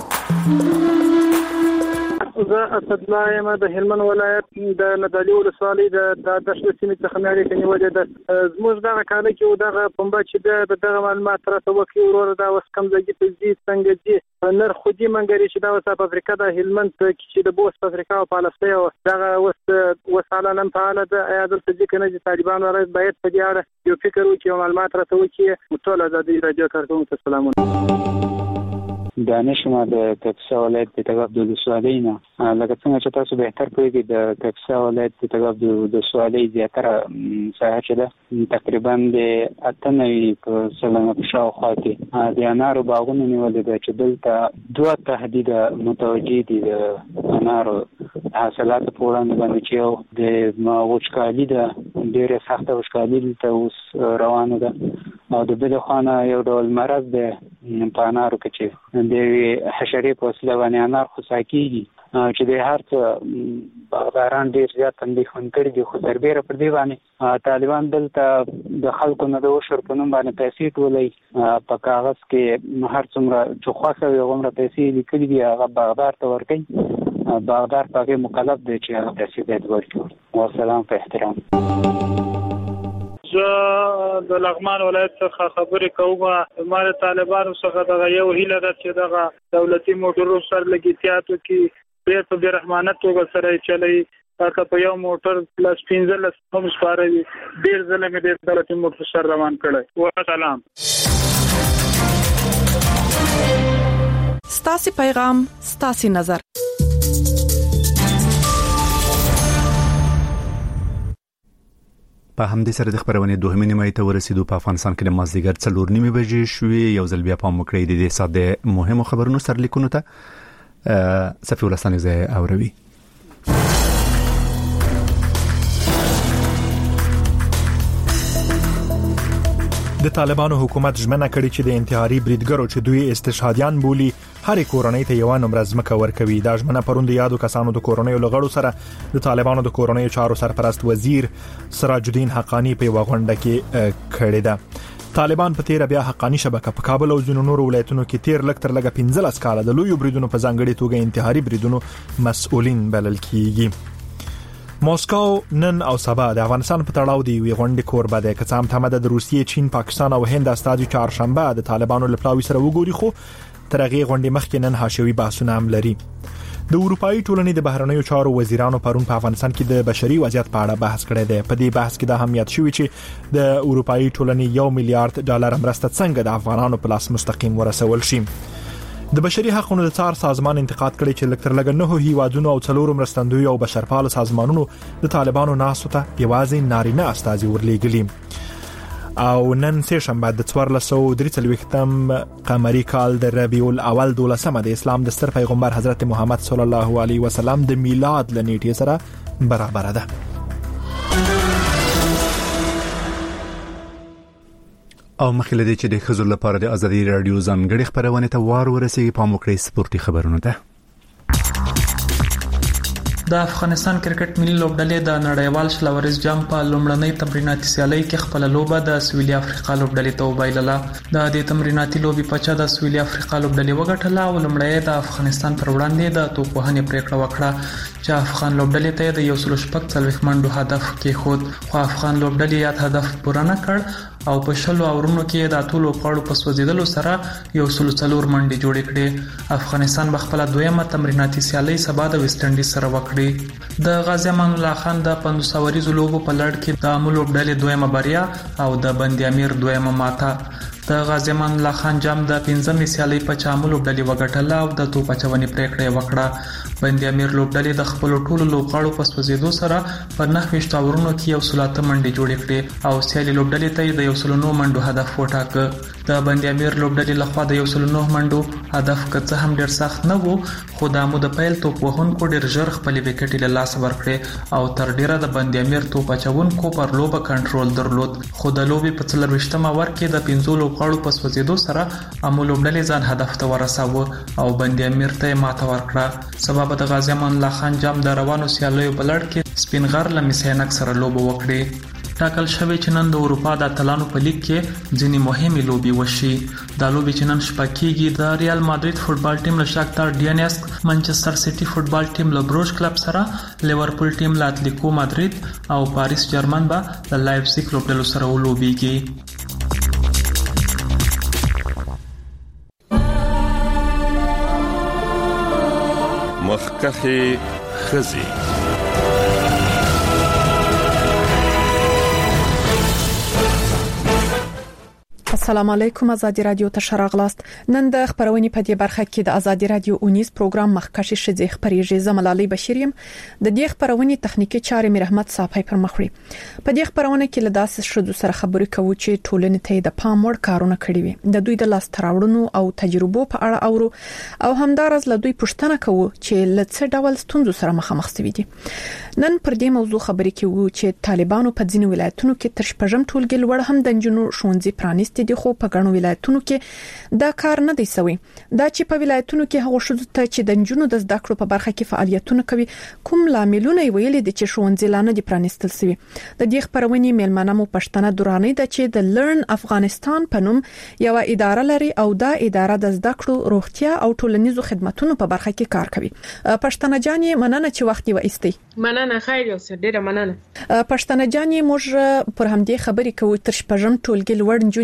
زه اسد الله یم د هلمند ولایت د ندالي ولسوالۍ د دشت سیمې څخه مې اړیکه نیولې ده. زموږ دغه کاله کې دغه پنبه چې د دغه معلومات راته وکړي ورور دا اوس کمزګي ته ځي څنګه ځي نرخ خو دې منګري چې دا اوس په افریقا د هلمند کې چې د بوس په افریقا او پالسته او دغه اوس وساله نن فعاله ده. ایا دلته ځکه نه چې طالبان راځي باید په دې اړه یو فکر وکړي او معلومات راته وکړي. ټول ازادي راډیو کارکونکو ته سلامونه. دانش ما د کپسا ولایت د تګاب د ولسوالۍ نه لکه څنګه چې تاسو بهتر پوهیږئ د کپسا ولایت د تګاب د ولسوالۍ زیاتره ساحه چې ده تقریبا د اته نوي په سلنه په شاوخوا کې د انارو باغونه نیولې ده چې دلته دوه تهدیده متوجه دي د انارو حاصلاتو په وړاندې باندې چې یو د وچکالي ده ډېره سخته وچکالي دلته اوس روانه ده او د بل خوا یو ډول مرض ده په انارو کې چې د حشرې په وسیله باندې انار خوسا کېږي چې د هر څه باغداران ډېر زیات اندېښمن کړي دي خو سربیره پر دې باندې طالبان دلته د خلکو نه د عشر په نوم باندې پیسې ټولوي په کاغذ کې هر څومره چې خوښه وي هغومره پیسې لیکلي دي هغه باغدار ته ورکوي باغدار په هغې مکلف دی چې هغه پیسې باید ورکړي. والسلام په احترام. زه د لغمان ولایت څخه خبرې کوم. ما د طالبانو څخه دغه یو هیله ده چې دغه دولتي موټرو سره لګیتیاتو کې ډېر په بې رحمانه توګه سره چلی که په یو موټر پلس پنځلس هم سپاره دي ډیر ځله مې ډیر دلته موټر سره روان کړی و سلام. ستاسو پیغام ستاسو نظر. په همدې سره د خبرونه دوهمه نیمه ته ورسېدو. په افغانستان کې د مازدیګر څلور نیمه بجې شوې. یو ځل بیا په مکرې د دې ساده مهمو خبرونو سره لیکونو ته صفي ولساني زه اوروي. د طالبانو حکومت ژمنه کړې چې د انتحاري بریدګرو چې دوی استشهادیان بولي هر کورنۍ ته یو نمبر ځمکه ورکوي. دا ژمنه پروند یادو کسانو د کورنۍ لغړو سره د طالبانو د کورنۍ چارو سرپرست وزیر سراج الدین حقانی په وغونډه کې کړې ده. طالبان په تیر بیا حقانی شبکه په کابل او ځینو نورو ولایتونو کې تیر لکتر لګه پنځلس کاله د لوی بریدونو په ځانګړي توګه انتحاري بریدونو مسؤلین بلل کیږي. موسکو نن او سبا د افغانستان په تړاو دی وی غونډه کوربه ده. کڅام ته د روسیې، چین، پاکستان او هند استادو چهارشنبه د طالبانو لپلاوي سره وګوري، خو ترغه غونډه مخکې نن حاشوي بحثونه هم لري. د اروپאי ټولنې د بهرنیو چارو وزیرانو پرون په افغانستان کې د بشري وضعیت په اړه بحث کړی دی. په دې بحث کې د اهمیت شوی چې د اروپאי ټولنې یو میلیارډ ډالر مرسته څنګه د افغانانو په لاس مستقیم ورسول شي. د بشري حقوقو د څار سازمان انتقاد کړی چې لکتر لګ نه هیوادونو او څلورو مرستندوی او بشرپال سازمانونو د طالبانو ناسو ته یوازې نارینه استازي ورلېګلي. او نن سه شنبه د څوارلس سوه درې څلوېښتم قمري کال د ربیع الاول دولسمه د اسلام د ستر پیغمبر حضرت محمد صلی الله علیه وسلم د میلاد لنیټې سره برابر ده. او مخکې لدی چې د خزر لپاره د ازادي رادیو ځانګړي خبرونه ته وار ورسېږي. په موکړې سپورتي خبرونه ده. د افغانستان کرکټ ملي لوبډلې د نړیوال شلوريز جام په لومړنۍ تمریناتي سیالۍ کې خپل لوبه د سویلي افریقا لوبډلې ته وبایلله. د دې تمریناتي لوبي په چا د سویلي افریقا لوبډلې وګټله او لومړی د افغانستان پر وړاندې د توپوهنې پریکړه وکړه چې افغان لوبډلې ته د یو سل شپږ څلوېښت منډو هدف کې خود خو افغان لوبډلې یاد هدف پوره نه کړ او په شلو اورونو کې د ټولو پاړو په سوځیدلو سره یو سل څلور منډې جوړې کړې. افغانستان بخپله دویمه تمریناتي سیالۍ سبا د ویسټ انډیز سره وکړي. د غازی امان الله خان د پنځوس سوریزو لوبو په لړ کې د امول لوبډلې دویمه بریا او د بندي امیر دویمه ماته. د غازی امان الله خان جام د پنځمې سیالۍ په چامل لوبډلې وګټله او د توپ اچونې پریکړه وکړه. بندي امیر لوبډلې د خپل ټولو لوبغاړو په سوځیدو سره په نهه ویشت اورونو کې یو سل اته منډې جوړې کړې او سیالي لوبډلې ته د یو سل نهه منډو هدف وټاکه. د بندي امیر لوبډلې لخوا د یو سل نهه منډو هدف کڅه هم ډیر سخت نه وو، خو د مو د پیل توپ وهونکو ډیر ژر خپل وکټ له لاس ورکړي او تر ډیره د بندي امیر توپ اچونکو پر لوبه کنټرول درلود. خو د لوبې په څلور ویشتمه ور کې د پنځو لوبغاړو په سوځیدو سره امو لوبډلې ځان هدف ته ورساوه او بندي امیر ته ماته ورکړه. سبب د غازی امان الله خان جام د روانو سیالیو په لړ کې سپینغر له میسینک سره لوبه وکړي. ټاکل شوی چې نن د اروپا د اتلانو په لیګ کې ځینې مهمې لوبي وشي. دا لوبي چې نن شپه کېږي د ریال مادرید فوتبال ټیم له شاکتار ډینیسک، منچستر سیټي فوتبال ټیم له بروژ کلب سره، لیورپول ټیم له اتلیکو مادرید او پاریس جرمن به د لایپزیګ لوبډلو سره ولوبيږي. مخکخي خزي السلام علیکم. ازادي رادیو ته شراغلاست. نن د خبرونې په دې برخه کې د ازادي رادیو اونیس پروګرام مخکشي شذې خبريږي. زملالي بشیریم د دې خبرونې تخنیکی چارې مې رحمت صافي پر مخ وړي. په دې خبرونه کې له داسې شذو سره خبرې کوو چې ټولنې ته د پام وړ کارونه کړی وي، د دوی د لاس تراوړونو او تجربو په اړه اورو او همدارس له دوی پوښتنه کوو چې له څه ډول ستونزو سره مخامخ شوي دي. نن پر دې موضوع خبرې کوو چې طالبانو په ځینو ولایتونو کې تر شپږم ټولګي لوړ هم د جنونو ښوونځي پرانیستي دي، خو په ګڼو ولایتونو کې دا کار نه دی سوی. دا چې په ولایتونو کې هغه شوه چې د جنونو د زده کړو په برخه کې فعالیتونه کوي کوم لاملونه ویل دي چې ښوونځي لانه دي پرانیستل سوي. د دې خبرونې میلمانه مو پښتنه دوراني ده چې د لرن افغانستان په نوم یو اداره لري او دا اداره د زده کړو، روغتیا او ټولنیزو خدماتو په برخه کې کار کوي. پښتنه جانې مننه چې وخت یې وایستي. مننه خیر یو څه ډیره مننه. پښتنه جانې موږ پر همدې خبرې کوو تر شپږم ټولګي لوړ جونې نور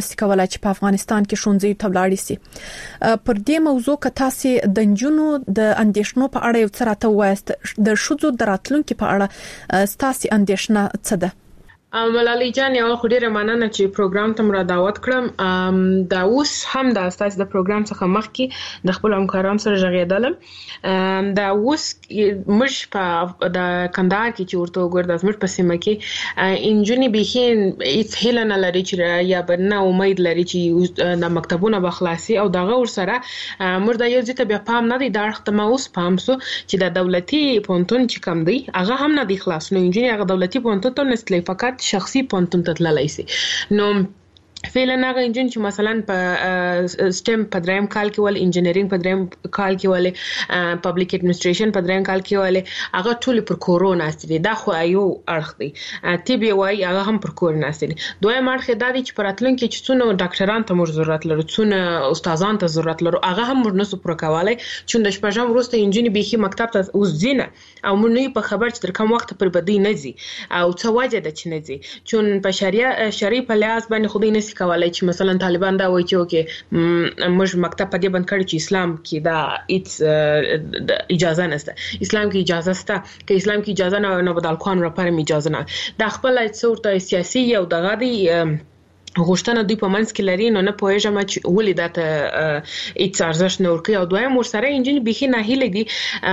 نسی کولای چې په افغانستان کې شونځي تبلاړي سي. پر دې موضوع که تاسو د جنونو د اندیشنو په اړه یو څه راته وایست د شوزو دراتلونکو په اړه ستاسو اندیشنه څه ده؟ ملالۍ جان یو خو ډیره مننه چې پروګرام ته مر دعوت کړم. دا اوس هم د اساس د پروګرام څخه مخکې د خپل همکارانو سره ژغېدلم. دا اوس مش په د کندهار کې چې ورته وګور د زموږ په سیمه کې انجونی بهین هیڅ هیله نه لري چې یا بنه امید لري چې د مکتبونو بخلاصي او دغه ور سره مر د یو ځکه بیا پام نه دی دا وخت ما اوس پام سو چې د دولتي پونتون چې کم دی هغه هم نه دی خلاص. نو انجونی هغه دولتي پونتون ته نسلی فقط شخصي پونتون ته تللی سي. نو فعلا هغه انجن چې مثلا په سټم په دریم کال کې ول انجینرینګ په دریم کال کې ول پبلک اډمنستریشن په دریم کال کې ول هغه ټول پر کورونا ستدي دا خو ایو اړخ دی. تی بي واي هغه هم پر کورونا ستدي. دوی مرخه د دې چې پراتلون کې چې څونه ډاکټران ته مر ضرورت لري څونه استادان ته ضرورت لري هغه هم مر نسو پر کولای چې د شپږم وروسته انجن بيخي مکتب ته اوس زینه او مونږ نه په خبر چې تر کوم وخت پر بدی نه زی او څه وجه د چ نه زی چون په شریعه شریعه په لحاظ باندې خو دې نه کولای چې مثلا طالبان دا وایي چې اوکې موږ مکتب په دې باندې کړی چې اسلام کې دا هیڅ اجازه نشته. اسلام کې اجازه شته چې اسلام کې اجازه نه نه بدل کوم را پرې اجازه نه دا خپل څورته سیاسي او دغه دی غوښتنه دوی په منځ کې لري. نو نه پوهېږم چې ولې دا ته هیڅ ارزښت نه ورکوي او دویم ورسره انجن بيخي نه هیله دي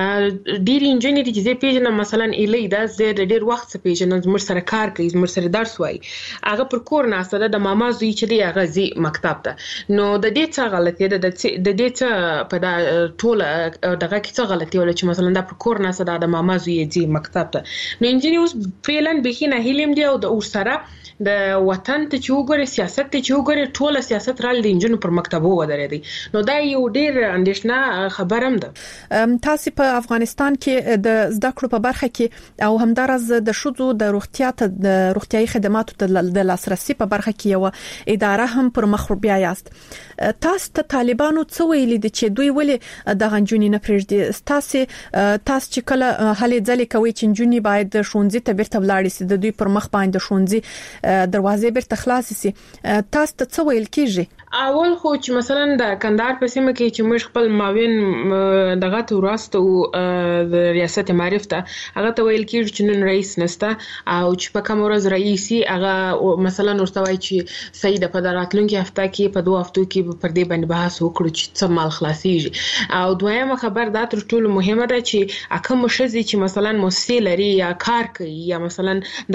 ډېر انجن دي چې زه پیژنم مثلا ایلې دا زه ډېر وخت څخه پیژنم زموږ سره کار کوي زموږ سره درس وایي هغه پر کور ناسته ده د ماما زوی چې دی هغه زی مکتب ته. نو د دې څه غلطي ده د دې څه په دا ټول دغه کې څه غلطي ول چې مثلا دا پر کور ناسته ده د ماما زوی زی مکتب ته. نو انجن اوس فعلا بيخي نه هیلم دی او د ورسره د وطن ته چې وګوري سیاست ته چې وګوري ټول سیاست رال د انجن پر مکتبو ودرېدي. نو دا یو ډیر اندیشنه خبره هم ده. تاسو په افغانستان کې د زده کړو په برخه کې او همدارز د شذو د روغتیا ته د روغتيایي خدماتو د لاسرسي په برخه کې یو اداره هم پر مخ بیا یاست. تاسو ته طالبانو څه ویلي دي چې دوی ولې د غنجونی نه پرېږدي؟ تاسو تاسو چې کله هلې ځلې کوي چې انجونی باید شونځي ته بیرته ولاړ شي د دوی پر مخ باندې شونځي دروازې بیرته خلاص شي تاسو ته څه ویل کیږي؟ اول خو چې مثلا د کندهار په سیمه کې چې موږ خپل ماوین دغه تورستو د ریاست معرف ته هغه ته ویل کیږي چې نن رئیس نسته او چې په کوم ورځ رئیسي هغه مثلا ورته وایي چې سید په دراتلونکي هفته کې په دوه هفتو کې پر دې باندې بحث وکړو چې څه مال خلاصيږي. او دویمه خبر دا تر ټولو مهمه ده چې اکه مشزي چې مثلا مؤسسه لري یا کار کوي یا مثلا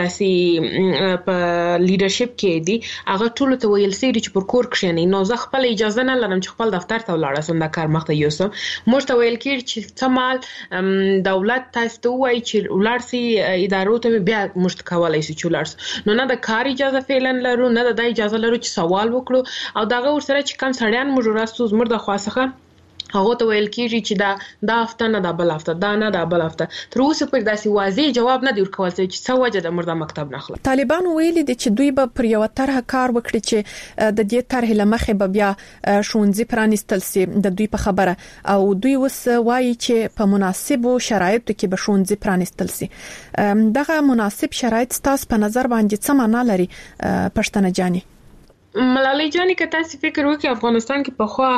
داسې په لیډرشپ کې دي هغه ټول ته ویل سي چې پر کور کې نو زه خپل اجازه نه لرم چې خپل دفتر ته ولاړ شم د کار مخته یوسم. موږ ته ویل کېږي چې تمال دولت تاسو ته وایي چې ولاړ سي ادارو ته بیا موږ کولای شو چې ولاړ سو. نو نه د کار اجازه فعلا لرو نه د اجازه لرو چې سوال وکړو او دغه ورسره چې کم سړیان موږ راستو زموږ د خاصه هغه ته ویل کیږي چې دا د هفته نه د بل هفته دا نه د بل هفته تر اوسه پر داسې واضح جواب نه دی ورکول چې څه وجه د مرده مکتب نه خلاص. طالبان ویلي دي چې دوی به پر یو طرح کار وکړي چې د دې طرح لمخه به بیا شونځي پرانستل سي د دوی په خبره او دوی وس وایي چې په مناسبو شرایطو کې به شونځي پرانستل سي. دغه مناسب شرایط ستاسو په نظر باندې څه معنا لري پښتنه جاني؟ ملالۍ جاني که تاسو فکر وکړئ افغانستان کې په خوا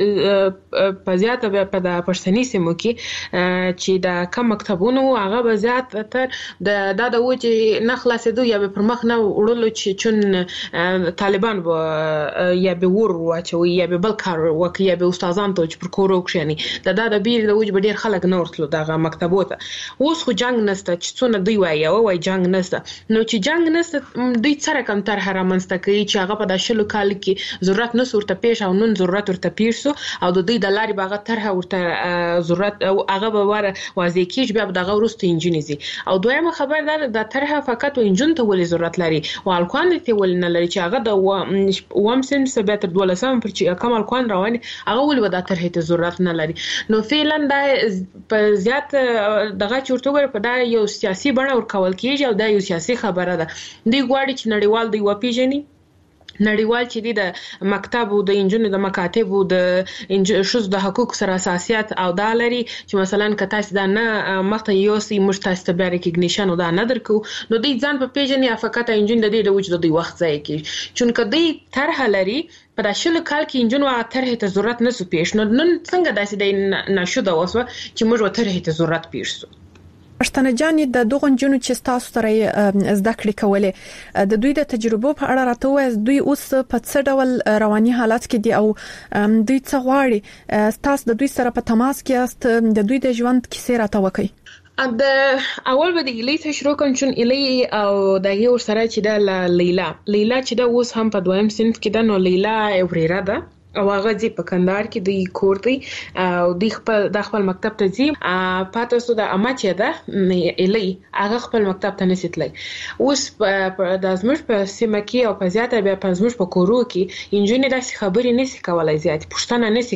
هم په زیاته په د پښتني سیمو کې چې د کم مکتبونو هغه به زیات تر د د وجه نه خلاصېدو یا به پر مخ نه وړلو چې چون طالبان به یا به ور واچوي یا به بل کار وکړي یا به استادان ته چې پر کورو کښینی د د بیر د وجه به ډیر خلک نه ورتلو دغه مکتبو ته. اوس خو جنگ نشته چې څونه دوی وایي او وایي جنگ نشته. نو چې جنگ نشته دوی سره کم تر هرمنسته کوي چې هغه په شلو کال کې ضرورت نو ورته پیښ او نن ضرورت ورته پیښ سو او د دوی د لارې باغ طرحه ورته ضرورت او هغه به وره واضح کیږي بیا دغه ورسته انجینیزي. او دویمه خبر دا د طرحه فقط انجن ته ولې ضرورت لري او الکوان ته ول نه لري چې هغه د وامسن سبت دولسم پر چې کمال کوان روان هغه ول د طرحه ته ضرورت نه لري. نو فعلا دا په زیات دغه چورتوګر په دا یو سیاسي بڼه ورکول کیږي او دا یو سیاسي خبره ده. دوی غواړي چې نړیوال دی و پیژني نړیوال چې دی د مکتب او د انجونو د مکاتب او د شوز د حقوق سره اساسيات او د لري چې مثلا کته دا نه مخته یو سي مشتاست به ریکګنیشن او دا نه درکو نو د ځان په پیژنې افقات انجون د دې د وجود د وخت ځای کې چون کدی طرح لري په داشل کال کې انجون وا طرح ته ضرورت نه سو پیښ نو نن څنګه داسې د نشو د وسو چې موږ طرح ته ضرورت پیښ سو پښتنه جانې د دوه جنونو چې تاسو سره زده کړې کولې د دوی د تجربو په اړه راته وایي دوی اوس په څه ډول رواني حالات کې دي او دوی څه غواړي تاسو د دوی سره په تماس کې است د دوی د ژوند کیسې راته وکړئ د اول به د الی ته شروع کوم چې الی او د یو سره چې د لیلا لیلا چې د اوس هم په دویم صنف کې د نو لیلا اوريرا ده او هغه ځي په کندهار کې د کور دی او د خپل د خپل مکتب ته ځي پاتې سو د اماچه ده الی هغه خپل مکتب ته نسیتلی اوس په د ازمر په سیمه کې او په زیاته به په ازمر په کورو کې انجینر داسې خبرې نسی کولای زیات پښتنه نسی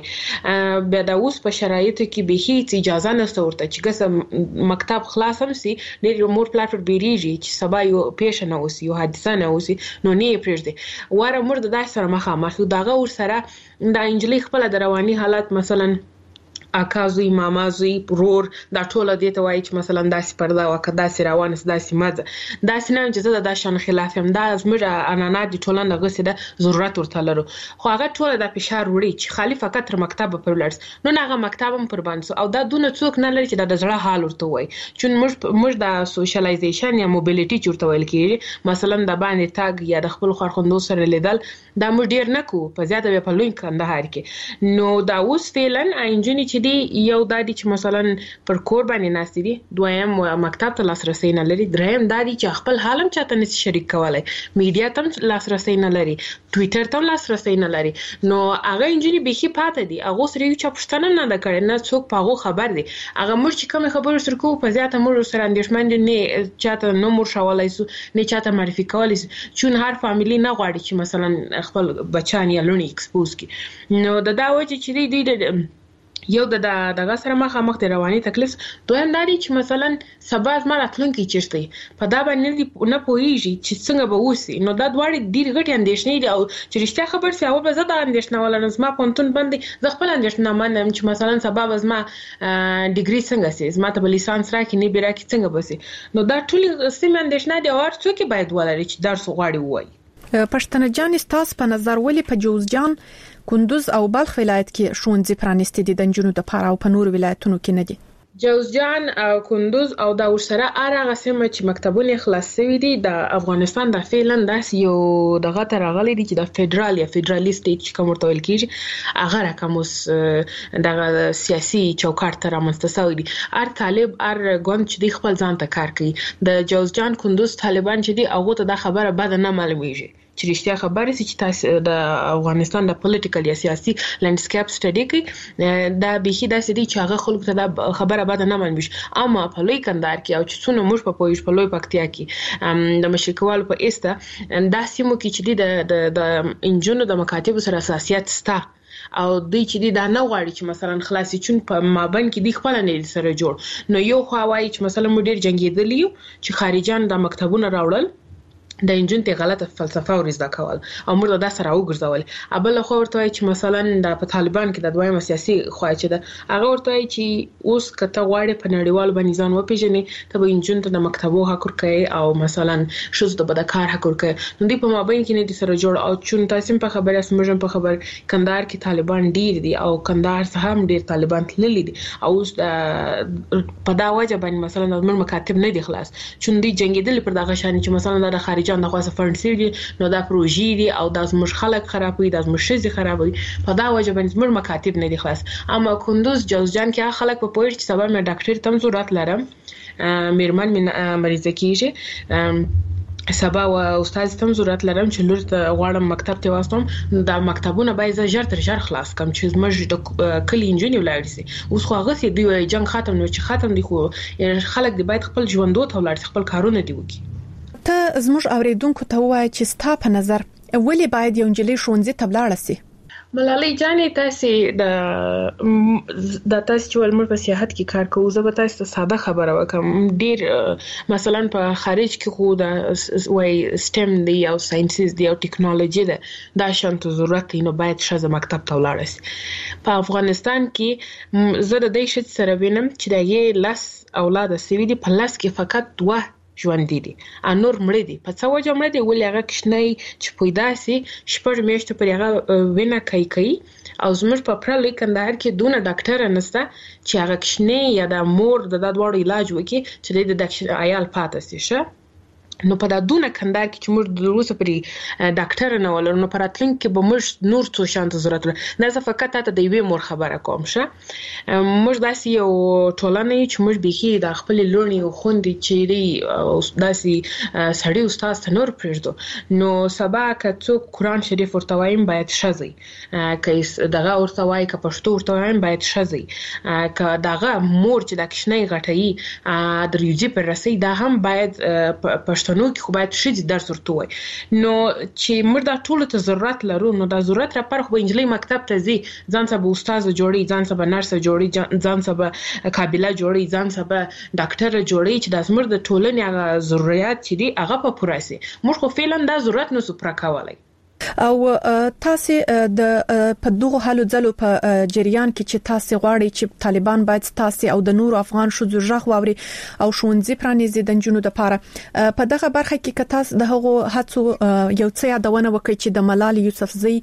کولای به د اوس په شرایطو کې به هیڅ اجازه نه ورته چې ګس مکتب خلاص هم سي ډېر مور پلاټور بیریږي چې سبا یو پیښه نه وسی یو حادثه نه وسی نو نه پرېږدي واره مور د داسې سره مخه مخ دغه ور سره د انجلي خپل د رواني حالت مثلا اکازوی مامازوی پرور دا ټوله دې ته وایي چې مثلا داسې پردا او کدا سي روانه داسې مزه داسې نه چې زه د شان خلاف هم دا زموږ انانا دي ټوله نه غسه د ضرورت ورته لرو خو هغه ټوله د فشار وړي چې خالی فقط تر مکتب پر ولرس نو هغه مکتب هم پر باندې او دا دونه څوک نه لري چې د زړه حال ورته وایي چې موږ موږ د سوشلایزیشن یا موبیلیټي چورته ویل کیږي مثلا د باندې تاګ یا د خپل خارخوندو سره لیدل دا موږ ډیر نه کو په زیاته په لوی کندهار کې نو دا اوس فعلن انجینی چې دی یو د دې چې مثلا پر کور باندې ناستې دي دویم مکتب ته لاسرسي نه لري دریم د دې چې خپل حالم چاته نشي شریک کولای میډیا ته لاسرسي نه لري ټوئیټر ته لاسرسي نه لري نو هغه انجینی به هي پاتې دي هغه سره یو چا پښتنه نه ده کړې نه څوک پاغو خبر دي هغه مر چې کوم خبر سره کو په زیاته مر سره اندیشمن دي نه چاته نو مر شوالای سو نه چاته معرفي کولای چون هر فامیلی نه غواړي چې مثلا خپل بچان یا لونی ایکسپوز کی نو د دا وجه چې دی د یو د دغه سره مخه مخ د رواني تکلیف دویم داري چې مثلا سبا زما راتلونکي چیرته په دا باندې نه پوهیږي چې څنګه به وسی نو دا دواړي ډیر غټي اندیشنې دي او چې رښتیا خبر سي او به زه د اندیشنه ولا زما پونتون باندې زه خپل اندیشنه منم چې مثلا سبا زما ډیګري څنګه سي زما ته لیسانس راکې نه بیره کې څنګه بسي نو دا ټول سیم اندیشنه دي او هر څوک باید ولري چې درس غواړي وای پښتنه جان تاسو په نظر ولې په جوزجان کندوز او بلخ ولایت کې ښوونځي پرانیستي دي د جنونو د پاره او په نور ولایتونو کې نه دي جوزجان او کندوز او د ورسره ارغه سیمه چې مکتبونه خلاص شوی دي د افغانستان د فعلن داس یو دغه ترغلي دي چې د فدرال یا فدرالي سټیټ چې کوم ورته ویل کیږي هغه رقم اوس د سیاسي چوکاټ تر مستساوي دي ار طالب ار ګوند چې د خپل ځان ته کار کوي د جوزجان کندوز طالبان چې دي هغه ته د خبره بعد نه معلومیږي چې رښتیا خبره سي چې تاسو د افغانستان د پولیټیکل یا سیاسي لانډسکیپ سټډي کوي دا به هي د سړي چې هغه خلکو ته د خبره بعد نه معلومیږي اما په لوی کندهار کې او چې څونه موږ په پویش په لوی پکتیا کې د مشرکوال په ایسته دا سیمو کې چې د د انجونو د مکاتب سره اساسيات ستا او دوی چې دا نه غواړي چې مثلا خلاصي چون په مابین کې د خپل نه سره جوړ نو یو خو وايي چې مثلا مډیر جنگیدلی چې خارجان د مکتبونو راوړل د انجن ته غلطه فلسفه او رزدا کول او موږ دا سره وګرځول ابل خو ورته چې مثلا د طالبان کې د دویمه سیاسي خواهش ده هغه ورته چې اوس کته غواړي په نړیوال باندې ځان وپیژني ته به انجن ته د مکتبو حق ورکړي او مثلا شوز د بدکار حق ورکړي نو دی په مابین کې نه دي سره جوړ او چون تاسو په خبره سمجم په خبر کندهار کې طالبان ډیر دي او کندهار څخه هم ډیر طالبان تللی دي او په دا وجه باندې مثلا د مکاتب نه دي خلاص چون دی جنگیدل پر دغه شان چې مثلا د خارج د خواسته فند سری نو دا پروژې دي او د زموږ خلک خرابوي د زموږ شزي خرابوي په دا وجه باندې زموږ مکاتب نه دي خلاص اما کندوز جوزجان کې خلک په پوهې چې سبا مې ډاکټر تم ضرورت لرم میرمن من مریضه کیږي سبا او استاد تم ضرورت لرم چې لور ته غواړم مکتب ته واسطم د مکتبونه باید ژر تر ژر خلاص کم چې زموږ د کلی انجینر ولاړ سي اوس خو هغه سي دی جنگ ختم نو چې ختم دي خو خلک دی باید خپل ژوندو ته ولاړ خپل کارونه دی وکړي ته زموږ اوریدونکو ته وایي چې ستا په نظر ولې باید یو انجلي ښوونځي ته ولاړ شي ملالۍ جانې تاسو د د تاسو چې ولمر په سیاحت کې کار کوو زه به تاسو ته ساده خبره وکم ډیر مثلا په خارج کې خو د وای سټم دی او ساينسز دی او ټیکنالوژي ده دا شانت ضرورت نو باید شزه مکتب ته ولاړ شي په افغانستان کې زه د دې شت سره وینم چې دا یې لاس اولاد سوي دي په لاس کې فقط دوه ژوند دي انور مړ دي په څو وجه مړ دي ولې هغه کښنی چې پیدا سي شپږ میاشتې پر هغه وینا کوي کوي او زموږ په پرلې کندهار کې دونه ډاکټر نشته چې هغه کښنی یا د مور د دادوړ علاج وکي چې د ډاکټر عیال پاتې شي شه نو په دونه کندهار کې چې موږ د روسه پرې ډاکټر نه ولر نو پراتلین کې به موږ نور څه شانت ضرورت نه زه فقط ته د یوې مور خبره کوم شه موږ داسې یو ټولنه چې موږ به د خپل لورنی او خوندې چې داسې سړی استاد تنور پرېږدو نو سبا که څوک قرآن شریف ورته وایم باید شزي که دغه ورته وای که پښتو ورته وایم باید شزي که دغه مور چې د کښنی غټي د ریوجي پر رسي دا هم باید پښتو نو کې خو باید شې درس ورته وای نو چې موږ دا ټول ته ضرورت لرو نو دا ضرورت را پر خو انجلۍ مکتب ته ځي ځان سبا استاد جوړي ځان سبا نرس جوړي ځان سبا قابله جوړي ځان سبا ډاکټر جوړي چې د زمر د ټولنې هغه ضرورت چې دی هغه په پوره سي موږ خو فعلا دا ضرورت نو سپرا کولای او تاسو د په دغه حالو ځلو په جریان کې چې تاسو غواړئ چې طالبان باید تاسو او د نور افغان شو ځغ واوري او شونځي پرانیزي د جنونو د پاره په دغه برخه کې که تاسو د هغو هڅو یو څه یادونه وکړي چې د ملالۍ یوسفزۍ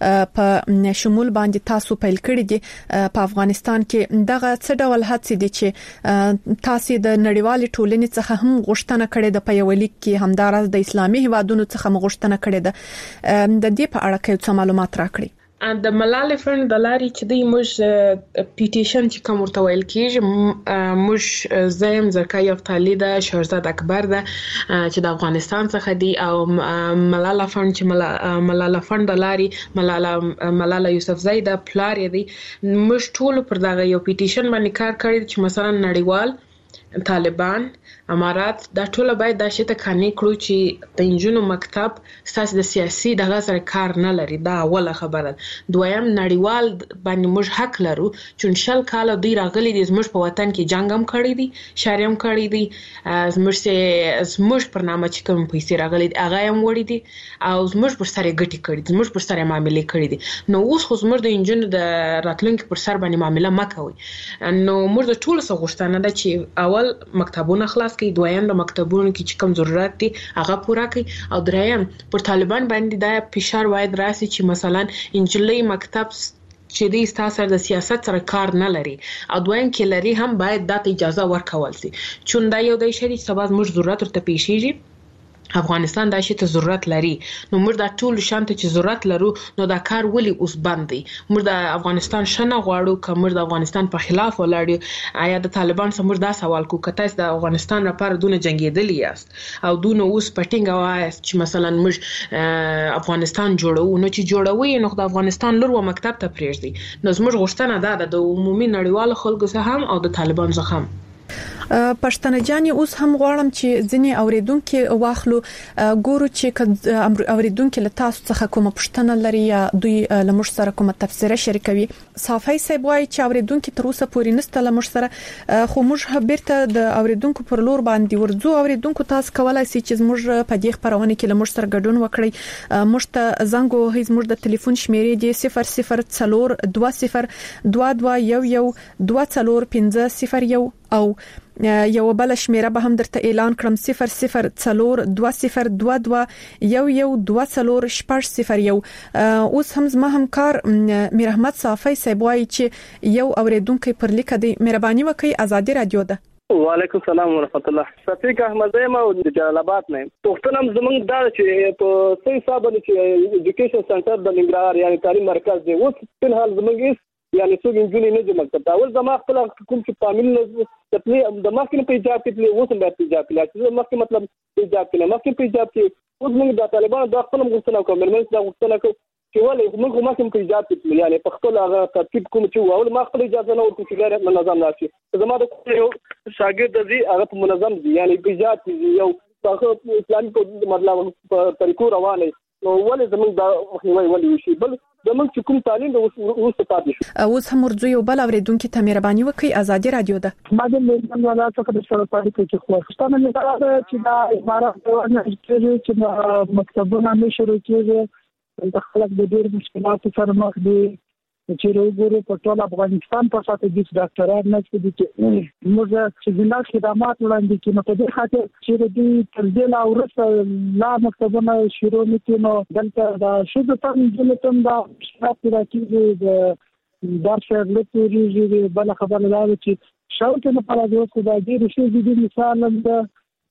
په شمول باندې تاسو پیل کړی دي په افغانستان کې دغه څه ډول هڅې دي چې تاسو د نړیوال ټولنې څخه هم غوښتنه کړې د پیولیک کې همدارس د اسلامي هیوادونو څخه غوښتنه کړې ده د دې په اړه کې څه معلومات راکړي د ملالۍ فرند د لاري چې دی موږ پیټیشن چې کوم ورته ویل کیږي موږ زم زکای افتالی د شهزاد اکبر د چې د افغانستان څخه دی او ملاله فرند چې ملاله فرند د لاري ملاله ملاله یوسفزۍ د پلار دی موږ ټول پر دغه یو پیټیشن باندې کار کړی چې مثلا نړیوال طالبان امارات دا ټول باید دا شته کاني کړو چې د انجونو مکتب ساس د سیاسي دغه سره کار نه لري دا اوله خبره دویم نړیوال باندې موږ حق لرو چې شل کال دوی راغلي دي زموږ په وطن کې جنگ هم کړی دي شریام کړی دي زموږ سه زموږ پر نامه چې کوم پیسې راغلي هغه هم وړي دي او زموږ پر سره ګټي کړی دي زموږ پر سره معاملې کړی دي نو اوس خو زموږ د انجونو د راتلونکو پر سر باندې معاملې مکوي نو موږ د ټول څه غوښتنه ده چې اول مکتبونه خلاص کې دویم د مکتبونو کې چې کوم ضرورت دي هغه پوره کړي او دریم پر طالبان باندې دا فشار وای دراسي چې مثلا انجلۍ مکتب چې د استاسر د سیاست سره کار نه لري او دویم کې لري هم باید د اجازه ورکول شي چون دا یو د شری سبب موږ ضرورت ورته پیښیږي افغانستان دا شی ته ضرورت لري نو موږ دا ټول شانته چې ضرورت لرو نو دا کار ولي اوس باندې موږ د افغانستان شنه غواړو کوم د افغانستان په خلاف ولاړ آیا د طالبان سره موږ دا سوال کو کته د افغانستان لپاره دونه جنگیدلی یاست او دونه اوس پټینګ وایست چې مثلا موږ افغانستان جوړو نو چې جوړوي نو د افغانستان لور و مکتب ته پریږدي نو زموږ غوښتنه ده د عمومي نړیوال خلکو څخه هم او د طالبان څخه هم پښتنه جاني اوس هم غواړم چې ځنې اوریدونکو واخلو ګورو چې اوریدونکو له تاسو څخه کومه پښتنه لري یا دوی لمر سره کومه تفسیر شریکوي صافي سیب وای چې اوریدونکو تر اوسه پورې نسته لمر سره خو موږ بیرته د اوریدونکو پر لور باندې ورځو اوریدونکو تاسو کولای شئ چې موږ په دې خبرونه کې لمر سره ګډون وکړئ موږ ته زنګ وهئ موږ د ټلیفون شمیرې دی صفر صفر څلور دوه صفر دوه دوه یو یو دوه څلور پنځه صفر یو او یو بل شمیره به هم درته اعلان کړم صفر صفر څلور دوه صفر دوه دوه یو یو دوه څلور شپږ صفر یو اوس هم زما همکار میر احمد صافی صاحب وایي چې یو اوریدونکو پر لیک دی مهرباني وکړئ ازادي رادیو ده وعلیکم السلام ورحمت الله صفیق احمد زما او د جلال آباد نه پښتنم زمونږ دا چې په صحیح حساب چې ایجوکیشن سنټر د ننګرهار یعنی تعلیم مرکز دی اوس په حال زمونږ یعنی څو انجونې نه جمع کړه اول زما خپل کوم چې فامیل تپلی د مخکې په ایجاب کې اوس هم په ایجاب کې چې مخکې مطلب ایجاب کې مخکې په ایجاب کې اوس موږ د طالبانو د خپل غوښتنه کوم مرمنځ د غوښتنه کوم چې ولې موږ مخکې په ایجاب کې یعنی په خپل هغه ترتیب کوم چې اول ما خپل اجازه نه ورکړه چې غیر منظم راشي زما د شاګرد دی هغه په منظم دی یعنی په ایجاب کې یو په اسلامي په مطلب په طریقو روانه نو ولې زموږ د مخنیوي ولې وشي بل زموږ چې کوم تعلیم د اوس پاتې شو. اوس هم ورځو یو بل اوریدونکو ته مهرباني وکړئ. ازادي رادیو ده. ما د میدان ولا څخه د سره پاتې کې خو ستاسو نه دا چې دا امارات نه چې مکتبونه نه شروع کیږي د خلک د ډېر مشکلاتو سره مخ دي چې وګورو په ټول افغانستان په ساته د ډاکټرانو نه چې موږ چې د خدمات وړاندې کینو په دې خاطر چې د تلدل او رسل لا مکتبونه شروع نکینو دلته دا شوه تم جنتم دا شرط راکېږي د درس لټوري بل خبره دا چې شاوته نه پاره د اوسه د دې شی د مثال د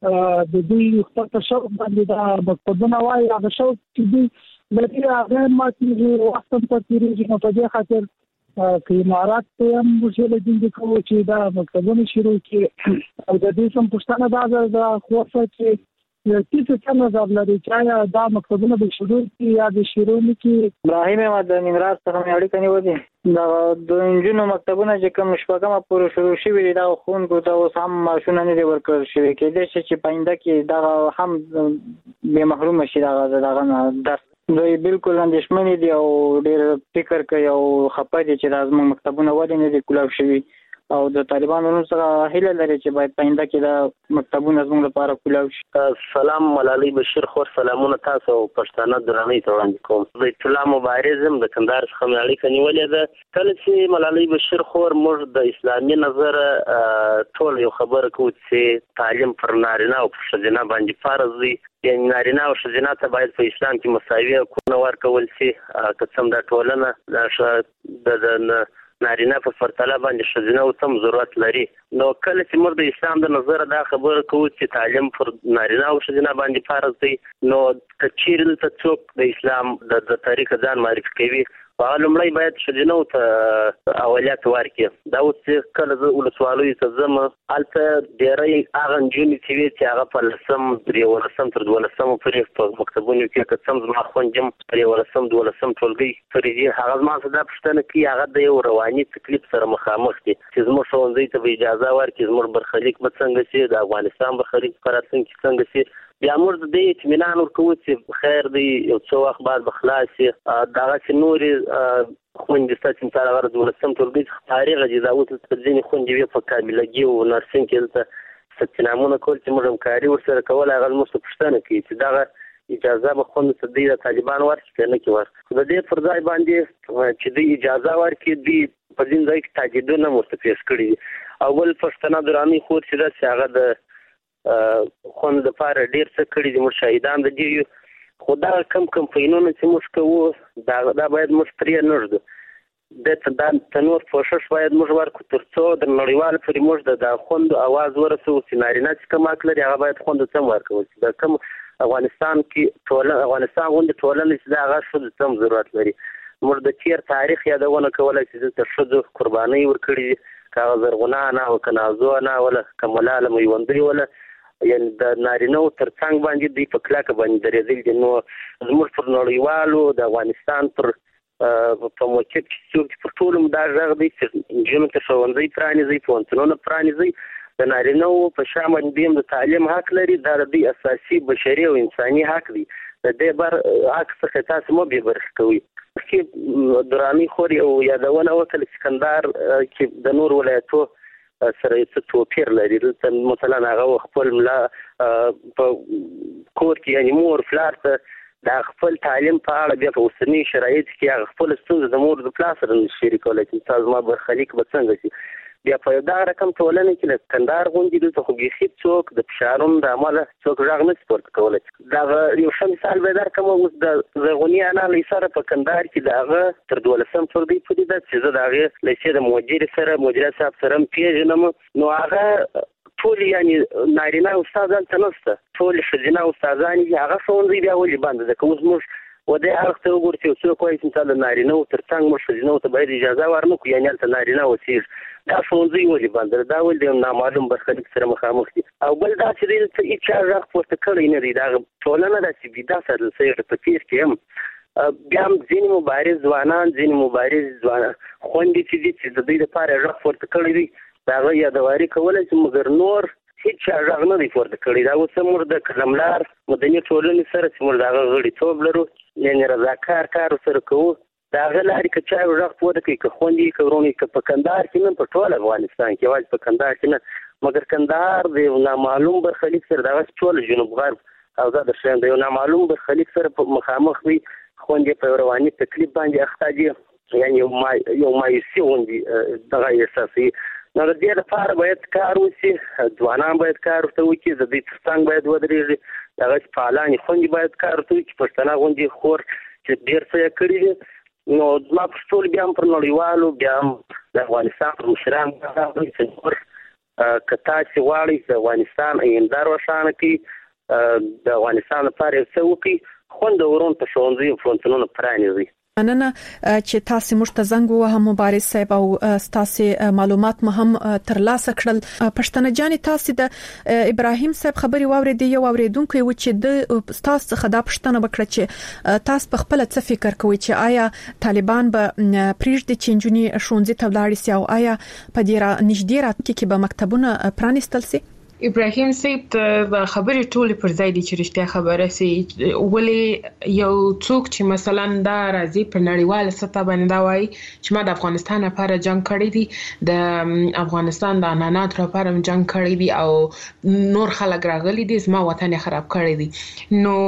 د دې خپل شوق باندې دا مکتبونه وایي هغه شوق چې لکه هغه ما چې وختم ته تیریږي نو په دې خاطر چې امارات ته هم وشل دي کوم چې دا مکتبونه شروع کړي او د دې سم پښتنه دا د خوښه چې چې څنګه نظر لري چې دا مکتبونه به شروع کړي یا به شروع نکړي. ابراهیم احمد د نیمراز څخه مې اړیکه نیولې دا د انجونو مکتبونه چې کوم شپږمه پورې شروع شوي دا خونکو ته اوس هم ماشونه نه دي ورکړل شوي کېدای شي چې پاینده کې دا هم به محروم شي دا دغه درس دوی بالکل اندېښمن دي او ډېر فکر کوي او خپه دي چې د زموږ مکتبونه ولې نه دي کولاو شوي او د طالبانو سره هیله لري چې باید پاینده کې د مکتبونه زموږ لپاره کولاو شي. سلام ملالۍ بشیر خور سلامونه تاسو او پښتانه درنۍ ته وړاندې کوم. د اطلاع مبارزم د کندهار څخه مې اړیکه نیولې ده. کله چې ملالۍ بشیر خور موږ د اسلامي نظر ټول یو خبره کوو چې تعلیم پر نارینه او پر ښځینه باندې فرض دی یعنی نارینه او ښځینه ته باید په اسلام کې مساوي حقونه ورکول شي که څه د ټولنه د نارینه په پرتله باندې ښځینه او تم ضرورت لري. نو کله چې موږ د اسلام د نظر دا خبره کوو چې تعلیم پر نارینه او ښځینه باندې فرض دی نو که چیرې ته څوک د اسلام د طریقه ځان معرفي کوي په لومړی باید ښځینه ته اولویت ورکړي. دا اوس چې کله زه ولسوالیو ته ځم هلته ډېری هغه نجونې چې وي چې هغه په لسم تر یولسم تر دولسمو پورې په مکتبونو کې که څه هم زما خویندې هم پر یولسم دولسم ټولګۍ پورې دي هغه زما څخه دا پوښتنه کوي هغه د یو رواني تکلیف سره مخامخ دي چې زموږ ښوونځي ته به اجازه ورکړي زموږ برخلیک به څنګه شي د افغانستان برخلیک په راتلونکي کې څنګه شي بیا موږ د دې اطمینان ورکوو چې خیر دی یو څو وخت بعد به خلاص شي دغه چې نورې خویندې ستا چې مثال هغه دولسم ټولګۍ څخه فارغه دي دا اوس ځینې خویندې وې په کاملګي او نرسنګ کې دلته ثبتنامونه کول چې موږ همکاري ورسره کول هغه زموږ څخه پوښتنه کوي چې دغه اجازه به خویندو ته دوی د طالبان ورکړي که نه کړي ورکړي د دې پر ځای باندې چې دوی اجازه ورکړي دوی په ځینې ځای کې تاکیدونه هم ورته پیش کړي دي او بل پښتنه دراني خور چې ده چې هغه د خوند لپاره ډېر څه کړي دي موږ شاهدان د دې یو خو دا کم کمپاینونه چې موږ کوو دا دا باید موږ پرې نه ږدو دته دا تنور کوشش باید موږ ورکړو تر څو د نړیوال پورې موږ د خوندو اواز ورسوو چې نارینه چې کوم حق لري هغه باید خوندو ته هم ورکول شي د کوم افغانستان کې ټولنه افغانستان غوندې ټولنه چې د هغه ښځو ته هم ضرورت لري موږ د تېر تاریخ یادونه کولی چې دلته ښځو قربانۍ ورکړي دي که هغه زرغونه انا او که نازو انا وله که ملاله میوندۍ وله یعنی د نارینه تر څنګ باندې دوی په کلکه باندې درېدل دي نو زموږ پر نړیوالو د افغانستان پر په موقع کې څوک پر ټولو دا غږ دی چې نجونو ته ښوونځي پرانیزئ پوهنتونونه پرانیزئ د نارینه په شا باندې هم د تعلیم حق لري دا د دوی اساسي بشري او انساني حق دی د دې بر حق څخه تاسو مو بې برخې کوئ. مخکې دراني خور یو یادونه وکړه چې کندهار کې د نور ولایتو سره څه توپیر لري دلته مثلا هغه خپل ملا په کور کې یعنی مور پلار ته د خپل تعلیم په اړه بیا په اوسني شرایط کې هغه خپل ستونزې د مور د پلار سره شریکولی چې تاسو ما برخلیک به څنګه شي بیا په یو دغه رقم ټولنه کې د کندهار غوندې دلته خو بیخي څوک د فشارونو د امله څوک غږ نه شي پورته کولی دغه یو ښه مثال به درکړم اوس د زرغونې انا له سره په کندهار کې د هغه تر دولسم ټولګۍ پورې ده چې زه د هغې لیسې د مدیر سره مدیره صاحب سره هم پېژنم نو هغه ټول یعنی نارینه استادان ته نشته ټول ښځینه استادان دي هغه ښوونځي بیا ولې بند ده که اوس موږ و دې اړخ ته وګورو چې څوک وایي چې مثال د نارینه تر څنګ موږ ښځینه ته باید اجازه ورنه کړو یعنې هلته نارینه اوسېږي دا ښوونځي ولې بند ده دا ولې د نامعلوم برخلیک سره مخامخ دي او بل دا چې دی دلته هېچا غږ پورته کړی نه دی دا ټولنه داسې بیده ساتل شوې په تېر کې هم بیا هم ځینې مبارز ځوانان ځینې مبارز ځوانان خویندې چې دي چې د دوی دپاره غږ پورته کړی دی د هغه یادواري کولی شي مګر نور هېڅ چا غږ نه دی پورته کړی. دا اوس موږ د کلملار مدني ټولنې سره چې موږ دغه غړیتوب لرو یعنې رضاکار کار ورسره کوو د هغه لارې که چا غږ پورته کړي که خویندې که ورونې که په کندهار کې نه په ټول افغانستان کې یوازې په کندهار کې نه مګر کندهار د یو نامعلوم برخلیک سره دغسې ټول جنوب غرب او دا در شایم د یو نامعلوم برخلیک سره په مخامخ وي. خویندې په رواني تکلیف باندې اخته دي یعنې یو ما یو مایوسي غوندې دغه احساسوي. نو د دې لپاره باید کار وشي، ځوانان باید کار ورته وکړي، د دوی تر څنګ باید ودرېږي، دغسې فعالانې خویندې باید کار ورته وکړي، پښتنه غوندې خور چې ډېر څه یې کړي دي. نو زما په ټول بیا هم پر نړیوالو بیا هم د افغانستان پر مشرانو چې نور که تاسې غواړئ چې د افغانستان آینده روښانه کړي، د افغانستان لپاره یو څه وکړي، خویندو ورونو ته ښوونځي فronتونه پرانیزئ. مننه چې تاسو موږ ته زنګ ووهم مبارز صاحب او تاسو معلومات مهم ترلاسه کړل. پښتنه جانې تاسو د ابراهیم صاحب خبري واورېدې یو اوریدونکو و چې د تاسو څخه دا پښتنه وکړه چې تاسو په خپل څه فکر کوئ چې آیا طالبان به پریږدي چې جنونی شونځي ته ولاړ شي او آیا په ډیره نږدې راتلونکي کې به مکتبونه پرانیستل شي؟ ابراهیم صاحب د خبرې ټولې پر ځای دي چې رښتیا خبره سي، ولې یو څوک چې مثلا دا راځي په نړیواله سطح باندې دا وایي چې ما د افغانستان لپاره جنگ کړی دی، د افغانستان د عنعناتو لپاره جنگ کړی دی او نور خلک راغلي دي زما وطن یې خراب کړی دی. نو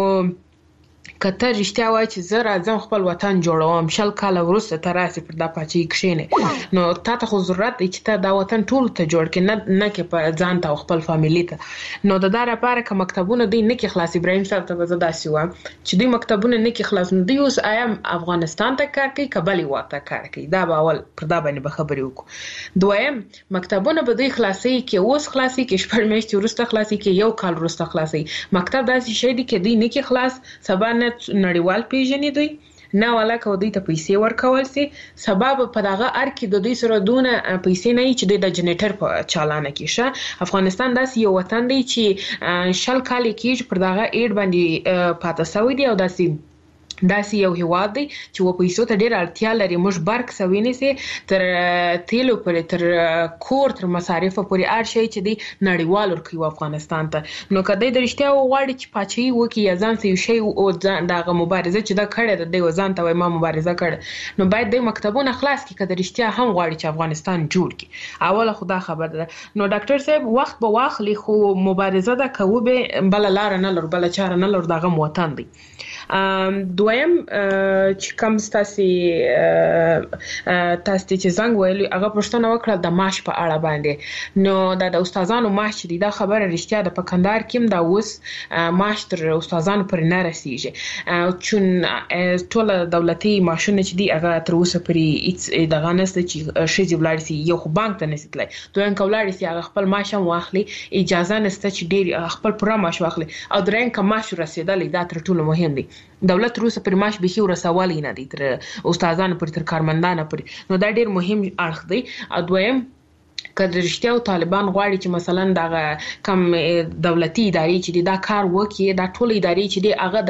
کته رښتیا وایي چې زه راځم خپل وطن جوړوم، شل کاله وروسته ته راسې پر دا پاچې کښېنې، نو تا ته خو ضرورت دی چې ته دا وطن ټول ته جوړ کړې، نه نه کې په ځان ته او خپل فامیلي ته. نو د دا لپاره که مکتبونه دوی نه کې خلاص، ابراهیم صاحب ته به زه داسې وایم چې دوی مکتبونه نه کې خلاص، نو دوی اوس آیا افغانستان ته کار کوي که بلې هېواد ته کار کوي؟ دا به اول پر دا باندې به خبرې وکړو. دویم مکتبونه به دوی خلاصوي کې اوس خلاصوي کې شپږ میاشتې وروسته خلاصوي کې یو کال وروسته خلاصوي. مکتب داسې شی دی چې دوی نه کې خلاص، سبا نه نړیوال پیژنې دوی نه والا کو دوی ته پیسې ورکول سي، سبب په دغه ار کې د دوی سره دونه پیسې نه چې د جنریټر په چالانه کې شه. افغانستان داسې یو وطن دی چې شل کال کې پر دغه ایډ باندې پاتې سوی دی او داسې داسې یو هیواد دی چې و پیسو ته ډېر اړتیا لري. موږ برق سوي نه سي تر تیلو پورې تر کور تر مصارفو پورې هر شی چې دی نړیوال ورکوي افغانستان ته. نو که دوی د رښتیا وغواړي چې پاچاهي وکړي یا ځان ته یو شی او دغه مبارزه چې دا کړې ده دوی ځان ته وایي ما مبارزه کړې، نو باید دوی مکتبونه خلاص کړي که د رښتیا هم غواړي چې افغانستان جوړ کړي. اوله خو دا خبره ده. نو ډاکټر صاحب وخت به واخلي خو مبارزه ده که وبې بله لاره نه لرو، بله چاره نه لرو، دغه وطن دی. دویم چې کوم تاسو تاسو چې زنګ ویلي هغه پښتنه وکړه د معاش په اړه باندې، نو د استادانو معاش دی دا خبره رښتیا د پکندار کې دا اوس معاش تر استادانو پر نه رسیږي، چون ټول دولتي معاشونه چې دی هغه تر اوسه پرې هیڅ دغه نشته چې شې ولاړ سي، یو خو بانک ته نشي تلای، دویم کولاړ سي هغه خپل معاش هم واخلي، اجازه نشته چې ډیر خپل پوره معاش واخلي، او درېم که معاش رسیدلی دا تر ټولو مهم دی. دولت روسه پر معاش به ورسولي نه دي تر استادانو پر تر کارمندانو پر، نو دا ډیر مهم اړخ دی. او دویم که د رښتیا طالبان غواړي چې مثلا دغه کم دولتي ادارې چې دا کار وکړي، دا ټول ادارې چې دی هغه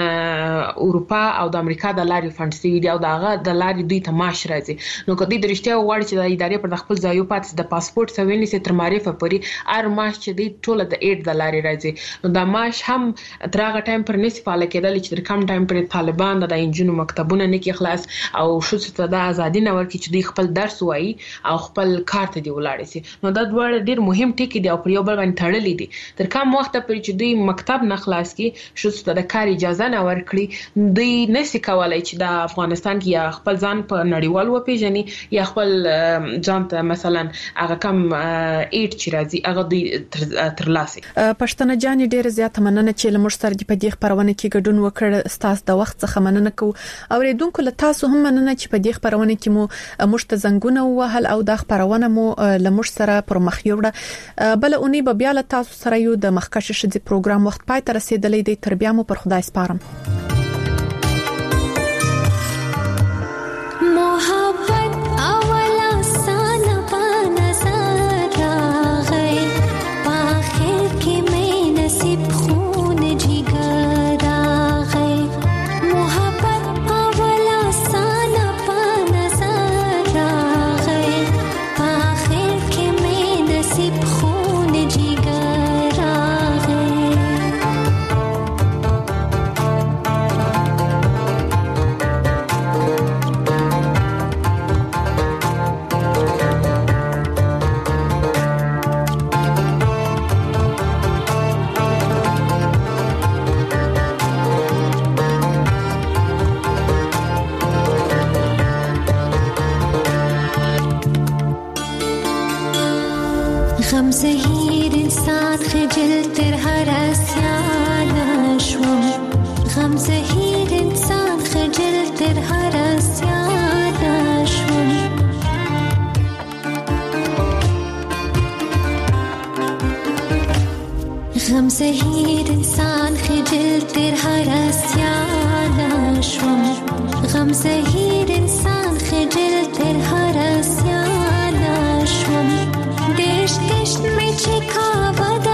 د اروپا او د امریکا د لارې فند شوي دي او دغه د لارې دوی ته معاش راځي، نو که دوی د رښتیا غواړي چې د ادارې پر خپل ځای پاتې د پاسپورت سوي نیسي تر معرفه پورې هر معاش چې دی ټول د ایډ د لارې راځي، نو دا معاش هم تر هغه ټایم پر نشي فعال کېدلی چې تر کم ټایم پر طالبان د انجونو مکتبونه نه کې خلاص او ښځو ته د ازادي نه ورکړي چې دوی خپل درس وایي او خپل کار ته دی ولاړ سي. نو دا دواړه ډیر مهم ټکي دي او پر یو بل باندې تړلي دي. تر کوم وخت پورې چې دوی مکتب نه خلاص کړي، ښځو ته د کار اجازه نه ورکړي، دوی نشي کولای چې د افغانستان کې یا خپل ځان په نړیوال وپیژني یا خپل ځان ته مثلا هغه کم ایټ چې راځي هغه دوی ترلاسه. پښتنه جان ډیر زیات مننه چې لمر سره په دې خبرونه کې ګډون وکړ، ستاسو د وخت څخه مننه کوم. اوریدونکو له تاسو هم مننه چې په دې خبرونه کې مو مشت زنګونه وهل او د خبرونه مو لمر سره پر مخ یوړه. بل اونۍ به بیا له تاسو سره یو د مخکښ شدي پروګرام وخت پای ته رسیدلې دی. تر بیا مو پر خدای سپارم. जिगर غم زهیر انسان خجل تر هر اسیان شوم غم زهیر انسان خجل تر هر اسیان شوم غم زهیر انسان خجل تر هر اسیان شوم غم زهیر انسان خجل تر هر اسیان شوم دشت دشت میں چکاوت